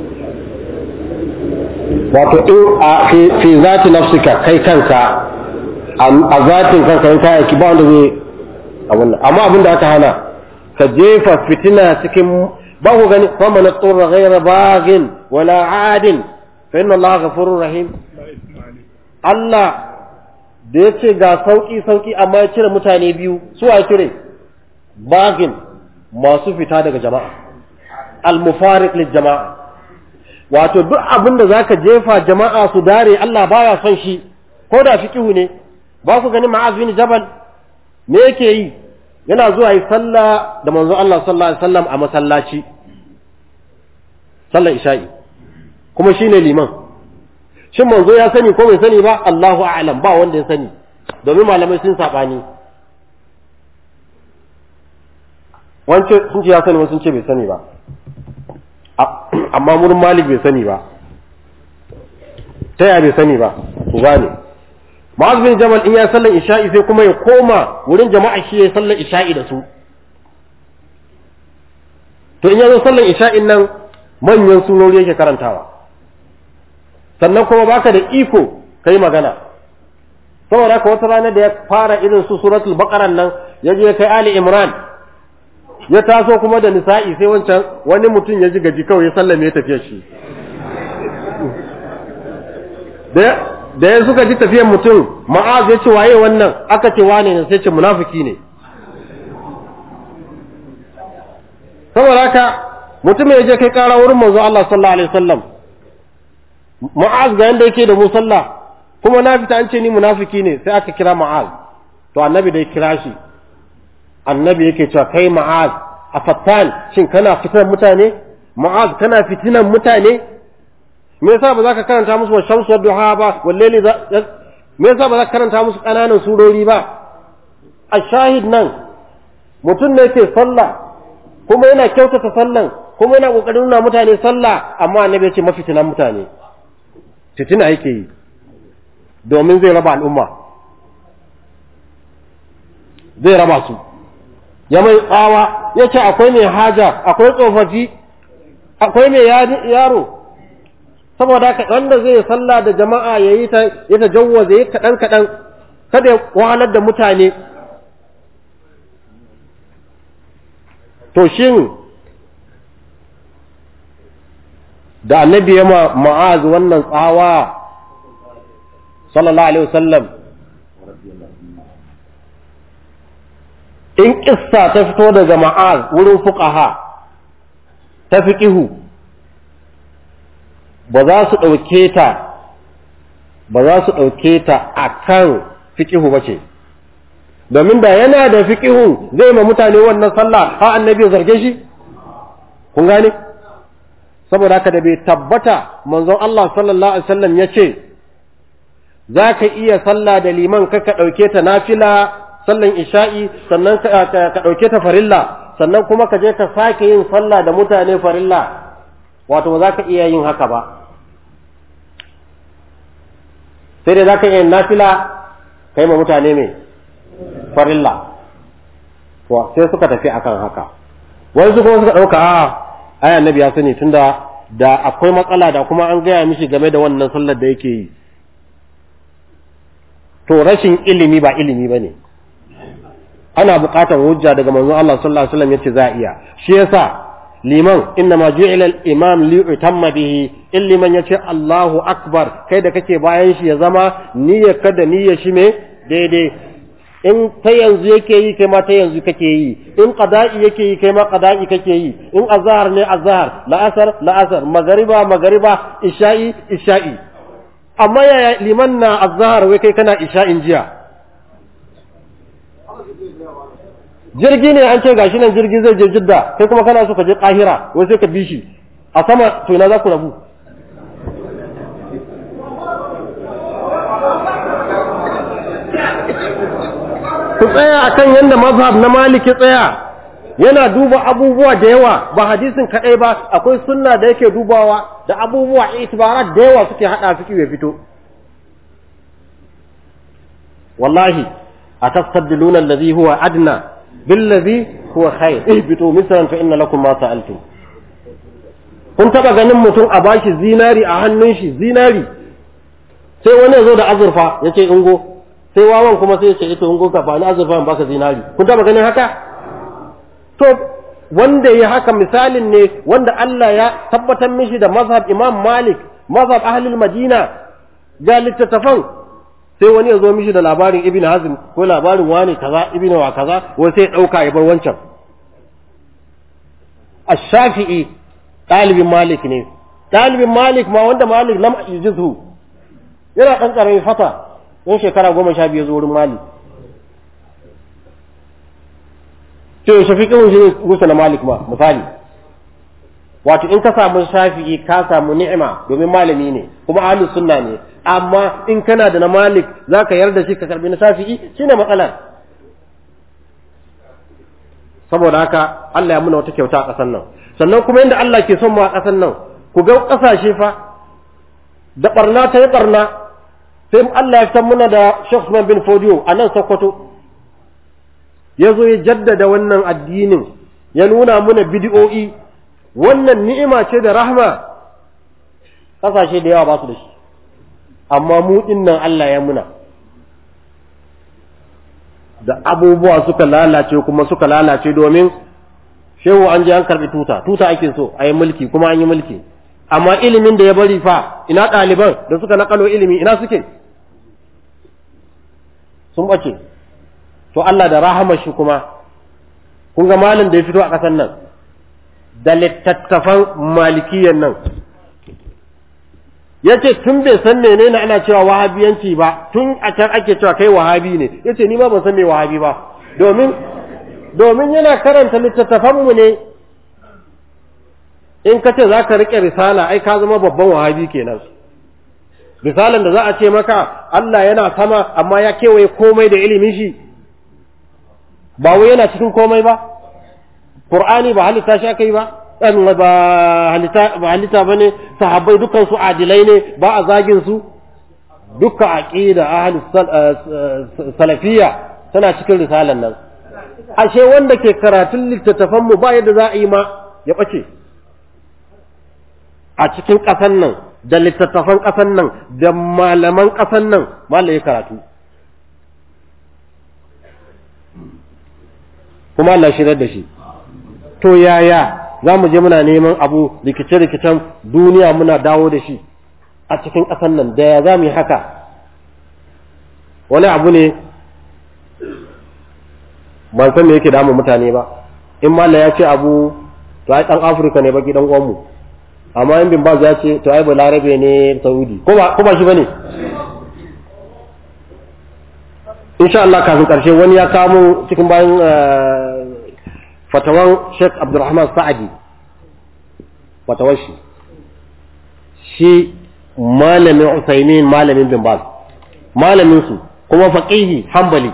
Wato in a fi zati nafsika kai kanka a zatin kanka in ka yaki ba wanda zai abun amma abin da aka hana ka jefa fitina cikin ba ku gani fa man turra ghayra baghin wala adin fa inna Allah ghafurur rahim. Allah da yace ga sauki sauki amma ya cire mutane biyu su a cire baghin masu fita daga jama'a al-mufariq lil jama'a. Wato duk abin da zaka jefa jama'a su dare Allah baya son shi ko da fiqhu ne. Ba ku gani Mu'adh bin Jabal me yake yi? Yana zuwa yi sallah da manzon Allah sallallahu alaihi wasallam a masallaci, sallar isha'i, kuma shine liman. Shin manzo ya sani ko bai sani ba? Allahu a'lam, ba wanda ya sani, domin malamai sun sabani. Wance sun ce ya sani, wasu sun ce bai sani ba, amma murin Malik bai sani ba. Ta ya bai sani ba? Ku gane. Mu'adh bin Jabal in ya sallar isha'i sai kuma ya koma wurin jama'a shi ya sallar isha'i da su. To in ya zo sallar isha'in nan manyan surori yake karantawa. Sannan kuma baka da iko kai magana. Saboda haka wata rana da ya fara irin su suratul Baqara nan ya je kai Ali Imran. Ya taso kuma da Nisa'i sai wancan wani mutum ya ji gaji kawai ya sallame ya tafiya shi. Da da ya suka ji tafiyar mutum Ma'az ya ce waye wannan, aka ce wane ne, sai ce munafiki ne. Saboda haka mutum ya je kai kara wurin manzo Allah sallallahu alaihi wasallam, Ma'az ga yanda yake da mu sallah kuma na fita an ce ni munafiki ne, sai aka kira Ma'az. To annabi da ya kira shi, annabi yake cewa kai Ma'az a fattan, shin kana fitinan mutane? Ma'az kana fitinan mutane? Me yasa ba za ka karanta musu wa shamsu wadda duha ba, wallahi me yasa ba za ka karanta musu ƙananan surori ba? A shahid nan mutum ne ke sallah kuma yana kyautata sallan kuma yana kokarin nuna mutane sallah, amma annabi ya ce mafitinan mutane. Fitina yake yi domin zai raba al'umma, zai raba su. Ya mai tsawa ya ce akwai mai haja, akwai tsofaffi, akwai mai yaro. Saboda haka wanda zai salla da jama'a ya yi ta ya tajawwaza ya kaɗan kaɗan, kada ya wahalar da mutane. To shin da annabi ya Ma'az wannan tsawa sallallahu alaihi wasallam, in kissa ta fito daga Ma'az wurin fuqaha ta fiqihu, ba za su ɗauke ta ba za su ɗauke ta a kan fiƙihu ba ce, domin da yana da fiƙihu zai ma mutane wannan sallah ha annabi ya zarge shi. Kun gane? Saboda haka da bai tabbata manzon Allah sallallahu alaihi wasallam ya ce za ka iya sallah da liman ka ka ɗauke ta nafila sallan isha'i sannan ka ɗauke ta farilla sannan kuma ka je ka sake yin sallah da mutane farilla, wato ba za ka iya yin haka ba. Sai dai za ka iya nafila kai ma mutane mai farilla. To sai suka tafi akan haka. Wani su kuma suka ɗauka a ai annabi ya sani tunda da akwai matsala da kuma an gaya mishi game da wannan sallar da yake yi. to rashin ilimi ba ilimi bane. Ana buƙatar hujja daga manzon Allah sallallahu alaihi wasallam yace za a iya. Shi yasa liman innama ju'ila al-imam li'tamma bihi, in liman yace Allahu akbar kai da kake bayan shi ya zama niyyar ka da niyyar shi me daidai. In ta yanzu yake yi kai ma ta yanzu kake yi, in qada'i yake yi kai ma qada'i kake yi, in azhar ne azhar, la'asar la'asar, magariba magariba, isha'i isha'i. Amma yaya liman na azhar wai kai kana isha'in jiya? Jirgi ne an ce gashi nan jirgi zai je Jidda, kai kuma kana so ka je Kahira, wai sai ka bi shi a sama, to ina za ku rabu? Ku tsaya akan yanda mazhab na Malik ya tsaya, yana duba abubuwa da yawa, ba hadisin kadai ba, akwai sunna da yake dubawa da abubuwa itibarat da yawa suke hada suke ya fito. Wallahi atastabdiluna alladhi huwa adna billazi huwa khair ihbitu misran fa inna lakum ma sa'altum. Kun taba ganin mutum a bashi zinari a hannun shi, zinari sai wani ya zo da azurfa yace ingo, sai wawan kuma sai yace ito ingo ka ba ni azurfa baka zinari. Kun taba ganin haka? To wanda ya haka misalin ne wanda Allah ya tabbatar mishi da mazhab Imam Malik, mazhab ahlul Madina, ga littattafan, sai wani ya zo mishi da labarin Ibn Hazm ko labarin wani kaza Ibn wa kaza, wai sai ya dauka ya bar wancan. Ash-Shafi'i dalibin Malik ne, dalibin Malik ma wanda Malik lam yujizu, yana dan karamin fata, yan shekara goma sha biyu zo wurin Malik. To Shafi'in shi gusa na Malik ma misali. Wato in ka samu Shafi'i ka samu ni'ima domin malami ne kuma ahlus sunna ne, amma in kana da na Malik zaka yarda shi ka karbi na Shafi'i shine matsalar. Saboda haka Allah ya muna wata kyauta a ƙasar nan, sannan kuma inda Allah ke son mu a ƙasar nan, ku ga ƙasashe fa da barna ta yi barna, sai Allah ya fitar muna da Sheikh Usman bin Fodio a nan Sokoto, ya zo ya jaddada wannan addinin, ya nuna muna bid'o'i. Wannan ni'ima ce da rahma, ƙasashe da yawa ba su da shi, amma mu ɗin nan Allah ya muna da abubuwa suka lalace, kuma suka lalace domin shehu an je an karɓi tuta, tuta ake so a yi mulki, kuma an yi mulki, amma ilimin da ya bari fa, ina ɗaliban da suka naƙalo ilimi ina suke? Sun ɓace. To Allah da rahama shi kuma, kun ga malin da ya fito a ƙasar nan da littattafan malikiyan nan, ya ce tun bai san menene ana cewa wahabiyanci ba, tun a can ake cewa kai wahabi ne, ya ce ni ma ban san me wahabi ba, domin domin yana karanta littattafanmu ne. In ka ce za ka riƙe risala, ai ka zama babban wahabi kenan. Risalan da za a ce maka Allah yana sama amma ya kewaye komai da ilimin shi, ba wai yana cikin komai ba. Qur'ani ba halitta shi aka yi ba, ba halitta ba halitta bane, sahabbai dukkan su adilai ne, ba a zagin su. Dukka aqida ahlus salafiyya tana cikin risalan nan. Ashe wanda ke karatun littattafan mu ba yadda za a yi ma ya bace a cikin ƙasan nan, da littattafan ƙasan nan, da malaman ƙasan nan, malai ya karatu. Kuma Allah shirar da shi. To yaya za mu je muna neman abu rikice-rikicen duniya muna dawo da shi a cikin ƙasan nan, da ya za mu yi haka? Wani abu ne ban san me yake damun mutane ba. In mallam ya ce abu, to ai ɗan Afirka ne baki ɗan uwanmu, amma in bin Baz ya ce to ai Balarabe ne Saudi, ko ba ko ba shi bane? Insha Allah kafin ƙarshe wani ya kawo cikin bayan fatawan Sheikh Abdulrahman Sa'adi, fatawar shi shi malamin Usaimin, malamin bin Baz, malamin su kuma faqihi hanbali.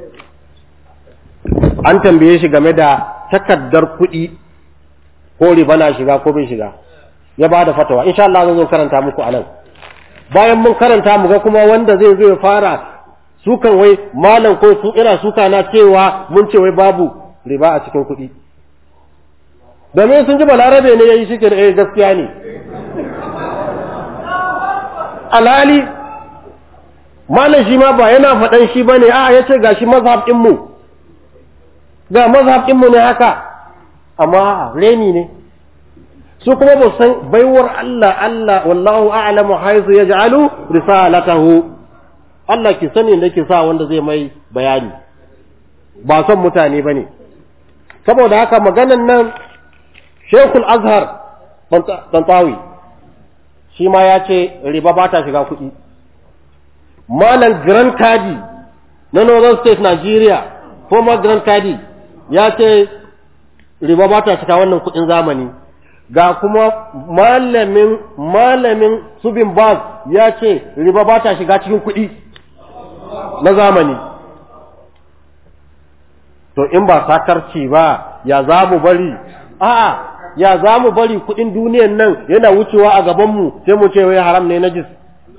An tambaye shi game da takaddar kuɗi ko riba na shiga ko bai shiga, ya ba da fatawa. Insha Allah zan zo karanta muku anan, bayan mun karanta mu ga kuma wanda zai zo ya fara sukan wai malam ko su ina suka na cewa mun ce wai babu riba a cikin kuɗi, domin sun ji Balarabe ne yayi shi ke da eh gaskiya ne. Alhali malam shi ma ba yana faɗan shi bane a'a yace gashi mazhab din mu ga mazhab din mu ne haka amma reni ne su kuma ba san baiwar Allah Allah wallahu a'lamu haythu yaj'alu risalatahu Allah ki sani da ke sa wanda zai mai bayani ba son mutane bane saboda haka maganan nan Sheikhul Azhar Tantawi shi ma ya ce riba ba ta shiga kuɗi Malam Grand Kadi na Northern State Nigeria former Grand Kadi ya ce riba ba ta shiga wannan kuɗin zamani ga kuma malamin malamin Subin Baz ya ce riba ba ta shiga cikin kuɗi na zamani to in ba sakarci ba ya za mu bari a'a ya za mu bari kuɗin duniyan nan yana wucewa a gabanmu sai mu ce wai haram ne najis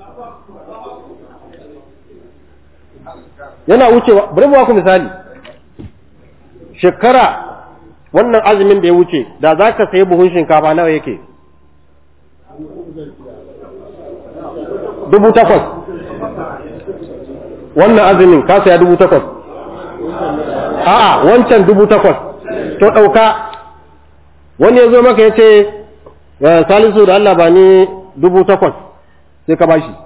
yana wucewa bari mu ku misali shekara wannan azumin da ya wuce da za ka sayi buhun shinkafa nawa yake dubu takwas wannan azumin ka saya dubu takwas a'a wancan dubu takwas to ɗauka wani ya zo maka ya ce Salisu da Allah ba ni dubu takwas sai ka bashi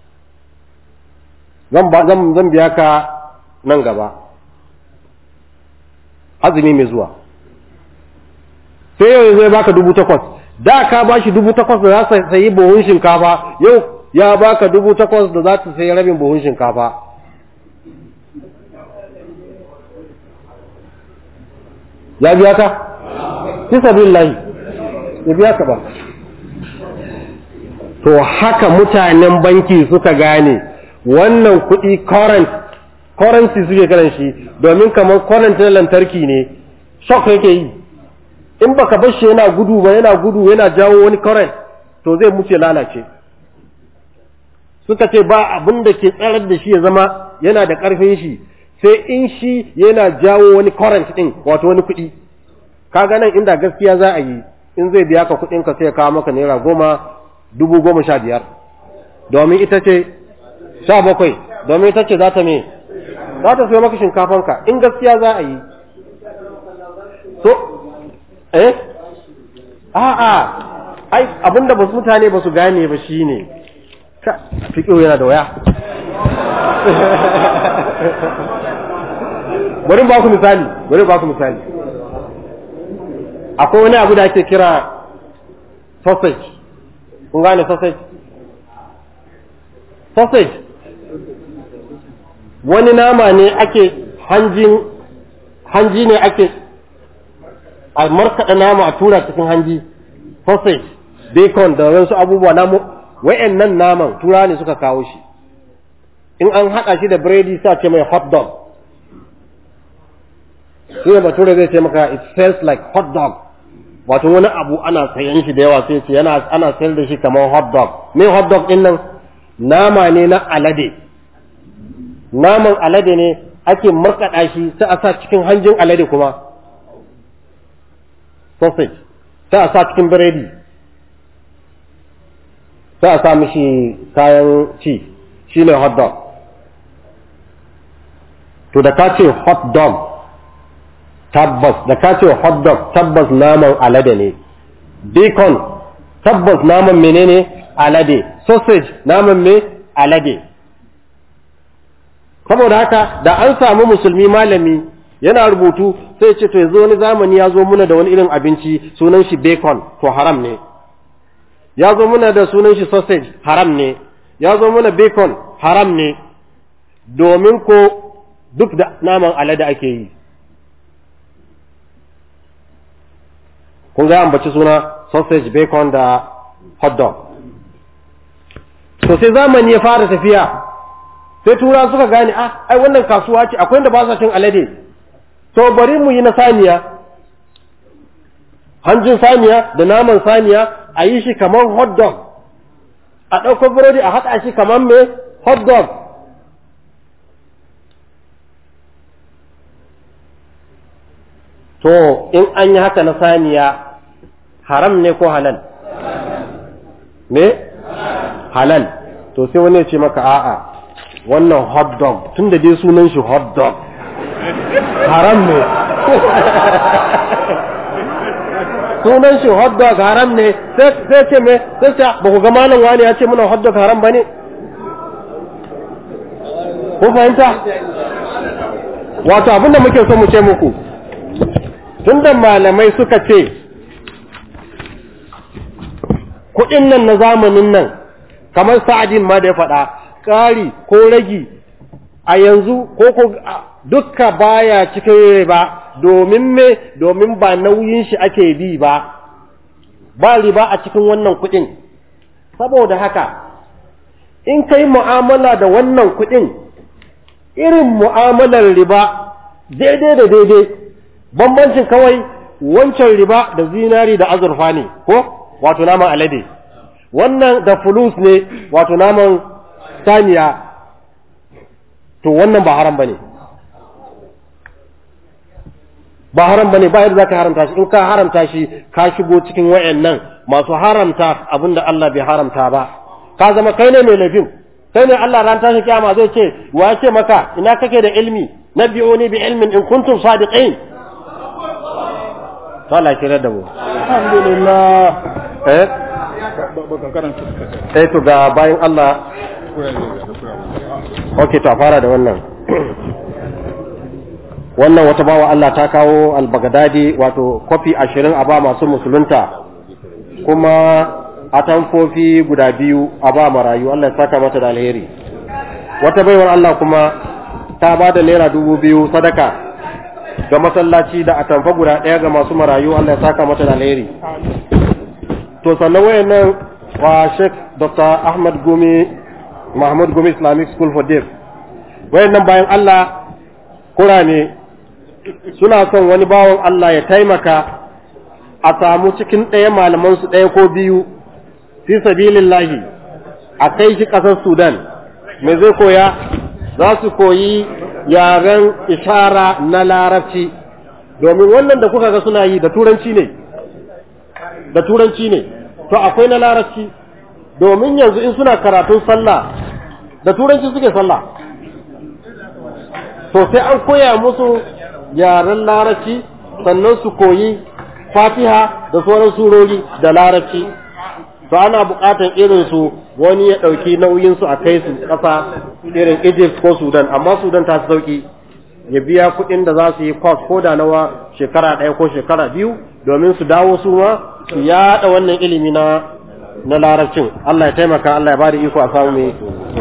zan biya ka nan gaba azumi mai zuwa sai yau zai baka dubu takwas da ka bashi dubu takwas da za ta sayi buhun shinkafa yau ya baka dubu takwas da za ta sayi rabin buhun shinkafa ya biya ka fi sabilillahi ya biya ka ba to haka mutanen banki suka gane wannan kuɗi current currency suke kiran shi domin kamar current na lantarki ne shock yake yi in baka bar shi yana gudu ba yana gudu yana jawo wani current to zai muce lalace suka ce ba abin da ke tsarar da shi ya zama yana da ƙarfin shi sai in shi yana jawo wani current din wato wani kuɗi kaga nan inda gaskiya za a yi in zai biya ka kuɗin ka sai ya kawo maka naira goma dubu goma sha biyar domin ita ce sha bakwai domin ita ce za ta me za ta sayo maka shinkafanka in gaskiya za a yi so eh a'a ai abinda ba su mutane ba su gane ba shine ka fiƙo yana da waya bari ba ku misali bari ba ku misali akwai wani abu da ake kira sausage kun gane sausage sausage wani nama ne ake hanjin hanji ne ake a markaɗa nama a tura cikin hanji sausage bacon da wasu abubuwa namu wa'annan naman tura ne suka kawo shi in an haɗa shi da biredi sa ce mai hot dog sai bature zai ce maka it smells like hot dog wato wani abu ana sayan shi da yawa sai ce yana ana sayar da shi kamar hot dog me hot dog din nan nama ne na alade naman alade ne ake markaɗa shi sai a sa cikin hanjin alade kuma sausage sai a sa cikin biredi sai a sa mishi kayan ci shine hot dog to da ka ce hot dog tabbas da ka ce hot dog tabbas naman alade ne bacon tabbas naman menene alade sausage naman me alade saboda haka da an samu musulmi malami yana rubutu sai ce to yanzu wani zamani ya zo muna da wani irin abinci sunan shi bacon to haram ne ya zo muna da sunan shi sausage haram ne ya zo muna bacon haram ne domin ko duk da naman alade ake yi kun ga ambaci suna sausage bacon da hot dog to sai zamani ya fara tafiya sai tura suka gane ah ai wannan kasuwa ce akwai inda ba sa cin alade to bari mu yi na saniya hanjin saniya da naman saniya a yi shi kamar hot dog a ɗauko burodi a haɗa shi kamar me hot dog to in an yi haka na saniya haram ne ko halal me halal to sai wani ya ce maka a'a wannan hot dog tun da dai sunan shi hot dog haram ne sunan shi hot dog haram ne sai ce me sai ce ba ku ga malam wani ya ce muna hot dog haram bane ko fahimta wato abinda muke so mu ce muku tunda malamai suka ce kuɗin nan na zamanin nan kamar sa'adin ma da ya faɗa ƙari ko ragi a yanzu ko ko dukka baya cikin riba domin me domin ba nauyin shi ake bi ba ba riba a cikin wannan kuɗin saboda haka in kai mu'amala da wannan kuɗin irin mu'amalar riba daidai da daidai bambancin kawai wancan riba da zinari da azurfa ne ko wato naman alade wannan da fulus ne wato naman saniya to wannan ba haram bane ba haram bane ba yadda zaka haramta shi in ka haramta shi ka shigo cikin wayannan masu haramta abinda Allah bai haramta ba ka zama kai ne mai laifin kai ne Allah ran tashi kiyama zai ce wa ce maka ina kake da ilmi nabi'uni bi ilmin in kuntum sadiqin to Allah kira da mu alhamdulillah eh eh to ga bayan Allah okay to fara da wannan wannan wata bawa Allah ta kawo al-Baghdadi wato kofi ashirin a ba masu musulunta kuma atamfofi guda biyu a ba marayu Allah ya saka mata da alheri wata baiwar Allah kuma ta ba da naira dubu biyu sadaka ga masallaci da atamfa guda ɗaya ga masu marayu Allah ya saka mata da alheri to sannan wayannan wa Sheikh Doctor Ahmad Gumi Mahmud Gumi Islamic School for Deaf wayannan bayan Allah kura ne suna son wani bawon Allah ya taimaka a samu cikin ɗaya malaman su ɗaya ko biyu fi sabilillahi a kai shi ƙasar Sudan me zai koya za su koyi yaren ishara na larabci domin wannan da kuka ga suna yi da turanci ne da turanci ne to akwai na larabci domin yanzu in suna karatun sallah da turanci suke sallah to sai an koya musu yaren larabci sannan su koyi fatiha da sauran surori da larabci to ana buƙatar irin su wani ya ɗauki nauyin su a kai su ƙasa irin Egypt ko Sudan amma Sudan ta sauki ya biya kuɗin da za su yi course ko da nawa shekara ɗaya ko shekara biyu domin su dawo su ma su yaɗa wannan ilimi na na larabcin Allah ya taimaka Allah ya bada iko a samu mai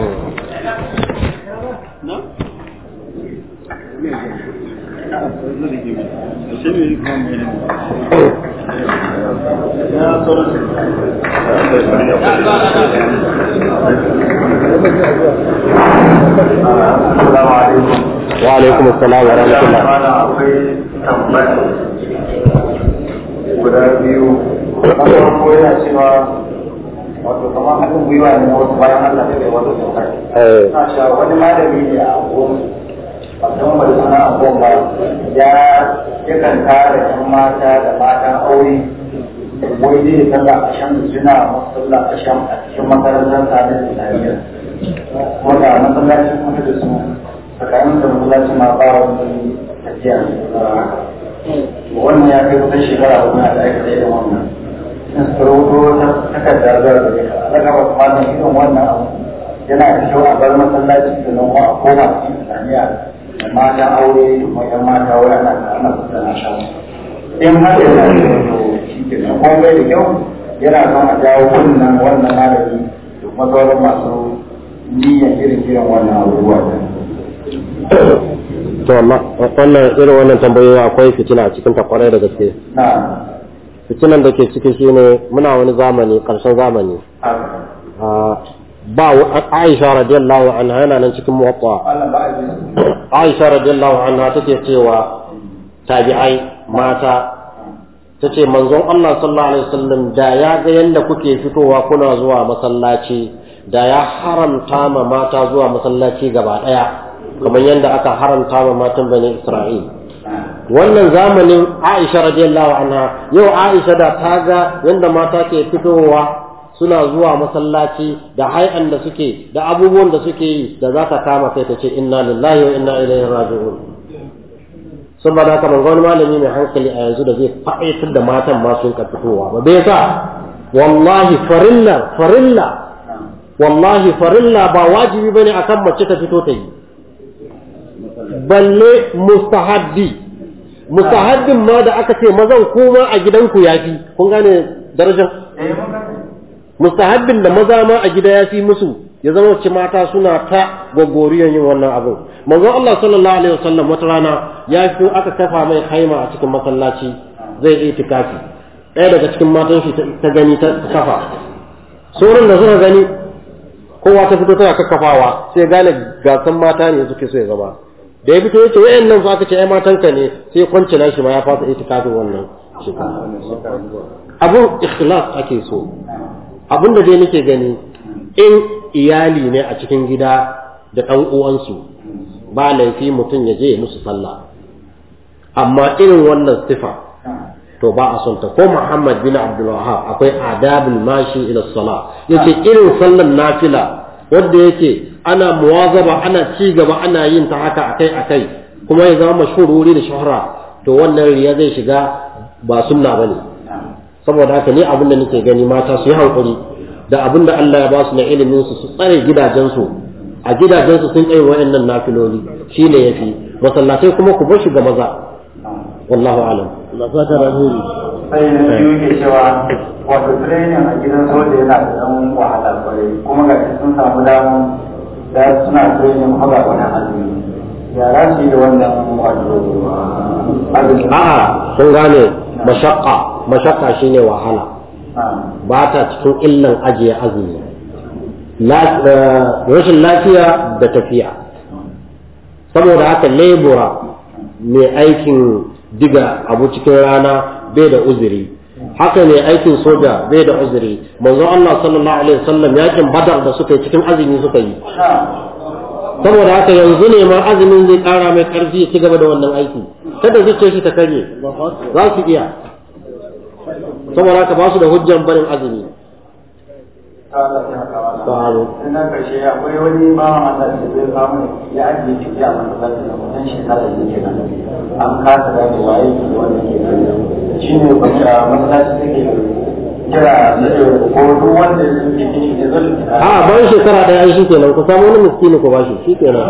wa alaikum assalam wa rahmatullah guda biyu kamar ko yana cewa wato kamar haɗin gwiwa ne na wasu bayan Allah da wasu saukar na cewa wani malami ne a abuwan wasan wani suna abuwan ba ya yakan tara yan mata da matan aure wai zai sallah a shan suna masalla a shan a cikin makarantar tare da islamiyya kuma ga masallacin kuma da su tsakanin da masallacin ma ba wani tafiya wannan ya kai kusan shekara hudu na da aikata irin wannan in su rubuto wata takardar zuwa da ya alaƙa ba kuma da irin wannan abu yana da kyau a bar masallaci da nan a koma cikin islamiyya da matan aure da kuma yan mata wai ana da ana kusa na sha in har yana da kyau shi ke nan komai da kyau yana son a jawo kunnen wannan malami da kuma sauran masu niyyar irin irin wannan abubuwa to wannan irin wannan tambayoyi akwai fitina a cikin ta kwarai da gaske fitinan da ke ciki shine muna wani zamani karshen zamani ba Aisha radiyallahu anha yana nan cikin muwatta Aisha radiyallahu anha take cewa tabi'ai mata tace manzon Allah sallallahu alaihi wasallam da ya ga yanda kuke fitowa kuna zuwa masallaci da ya haramta ma mata zuwa masallaci gaba daya kamar yadda aka haramta wa matan bani Isra'il wannan zamanin Aisha radiyallahu anha yau Aisha da ta ga yadda mata ke fitowa suna zuwa masallaci da hai'an da suke da abubuwan da suke yi da za ta kama kai ta ce inna lillahi wa inna ilaihi raji'un. Saboda haka ban ga wani malami mai hankali a yanzu da zai faɗaitar da matan ma sun ka fitowa ba. Bai sa wallahi farilla farilla wallahi farilla ba wajibi bane akan mace ta fito ta yi. Balle mustahabbi mustahabbin ma da aka ce mazan kuma a gidanku yafi. Kun gane darajar mustahabbin da maza ma a gida yafi musu ya zama ce mata suna ta gogoriyan yin wannan abu. Manzo Allah sallallahu alaihi wasallam wata rana ya fito aka kafa mai haima a cikin masallaci zai yi itikafi. Ɗaya daga cikin matan shi ta gani ta kafa. Sauran da suka gani kowa ta fito tana kakkafawa sai gane gasan mata ne suke so ya zama. Da ya fito yace wayannan fa aka ce ai matanka ne sai kwance na shi ma ya fasa itikafin wannan shekara. Abun ikhlas ake so. Abin da dai nake gani in iyali ne a cikin gida da ɗan uwansu ba laifi mutum ya je musu sallah, amma irin wannan sifa to ba a son ta. Ko Muhammad bin Abdul Wahhab akwai adabul mashi ila salah, yace irin sallan nafila wanda yake ana muwazaba ana ci gaba ana yin ta haka akai akai kuma ya zama mashhururi da shuhra, to wannan riya zai shiga ba sunna bane. Saboda haka ne abin da nake gani mata su yi hankuri da abin da Allah ya ba su na ilimin su su tsare gidajensu, a gidajensu sun kai wayannan nafiloli shine yafi. Masallatai kuma ku bar shi ga maza. Wallahu a'lam. Allah ya ta rahuri. Sai ne yake cewa wato training a gidan soja yana da dan wahala kwarai, kuma ga sun samu damu da suna training haka wannan azumi. Ya rashi da wannan wato azumi. A'a, sun gane mashaqqa mashaqqa shine wahala. Ba ta cikin illan ajiye azumi. Rashin lafiya da tafiya. Saboda haka lebura mai aikin diga abu cikin rana bai da uzuri, haka ne aikin soja bai da uzuri. Manzo Allah sallallahu alaihi wasallam yakin Badar da suka yi cikin azumi suka yi. Saboda haka yanzu ne ma azumin zai kara mai karfi ya ci gaba da wannan aiki. Kada zuciyar shi ta karye, za su iya. Saboda haka ba su da hujjan barin azumi. Ina karshe akwai wani bawan Allah da zai samu ya ajiye ciki a masallacin da kusan shekara da yake nan. An kasa gane waye ke wanda ke nan. Shi ne masallaci take kira ko duk wanda ya ke ciki da zai a bayan shekara ɗaya ai shi kenan ku samu wani miskini ku bashi shi kenan.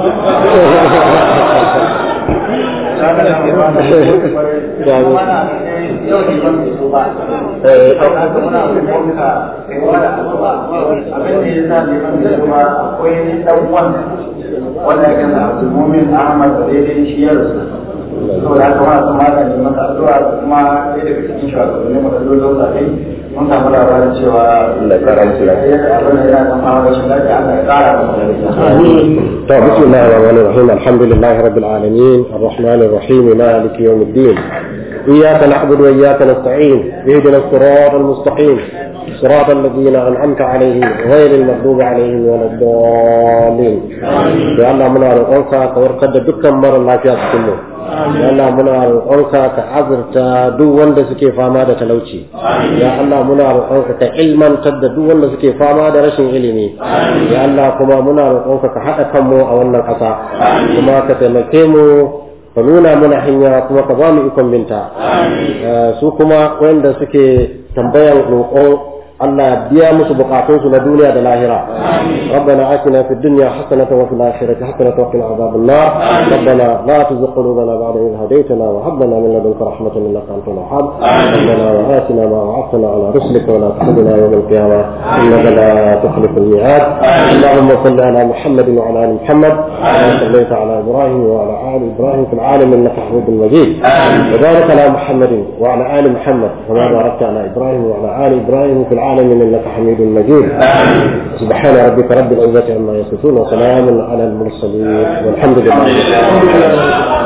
yau ne ban so ba eh muna da abin da ya sa ne ban so ba akwai ni dan wannan wanda ya kana Abdulmumin Ahmad da daidai shi ya rasu to da kuma su magani masa addu'a kuma sai daga cikin shugabanni mu da lolo sai mun samu labarin cewa Allah ya kara musu lafiya abin da yana zama rashin lafiya Allah ya kara musu lafiya. To bismillahir rahmanir rahim alhamdulillahi rabbil alamin arrahmanir rahim maliki yawmiddin إياك نعبد وإياك نستعين اهدنا الصراط المستقيم صراط الذين أنعمت عليهم غير المغضوب عليهم ولا الضالين يا الله منا روقك كورقد دكان مر الله فيها كله يا الله منا روقك كعذرت دو wanda suke fama da talauci ya Allah muna roƙonka ka ilmantar da duk wanda suke fama da rashin ilimi ya Allah kuma muna roƙonka ka haɗa kanmu a wannan ƙasa kuma ka taimake mu ka nuna mana hanya kuma ka ba mu ikon binta su kuma wanda suke tambayan roƙon Allah biya musu bukatunsu na duniya da lahira ربنا آتنا في الدنيا حسنة وفي الآخرة حسنة وقنا عذاب النار ربنا لا تزغ قلوبنا بعد إذ هديتنا وهب لنا من لدنك رحمة إنك أنت الوهاب ربنا وآتنا ما وعدتنا على رسلك ولا تخزنا يوم القيامة إنك لا تخلف الميعاد اللهم صل على محمد وعلى آل محمد كما صليت على إبراهيم وعلى آل إبراهيم في العالم إنك حميد مجيد وبارك على محمد وعلى آل محمد كما باركت على إبراهيم وعلى آل إبراهيم في العالم إنك حميد مجيد سبحان ربك رب العزة عما يصفون وسلام على المرسلين والحمد لله.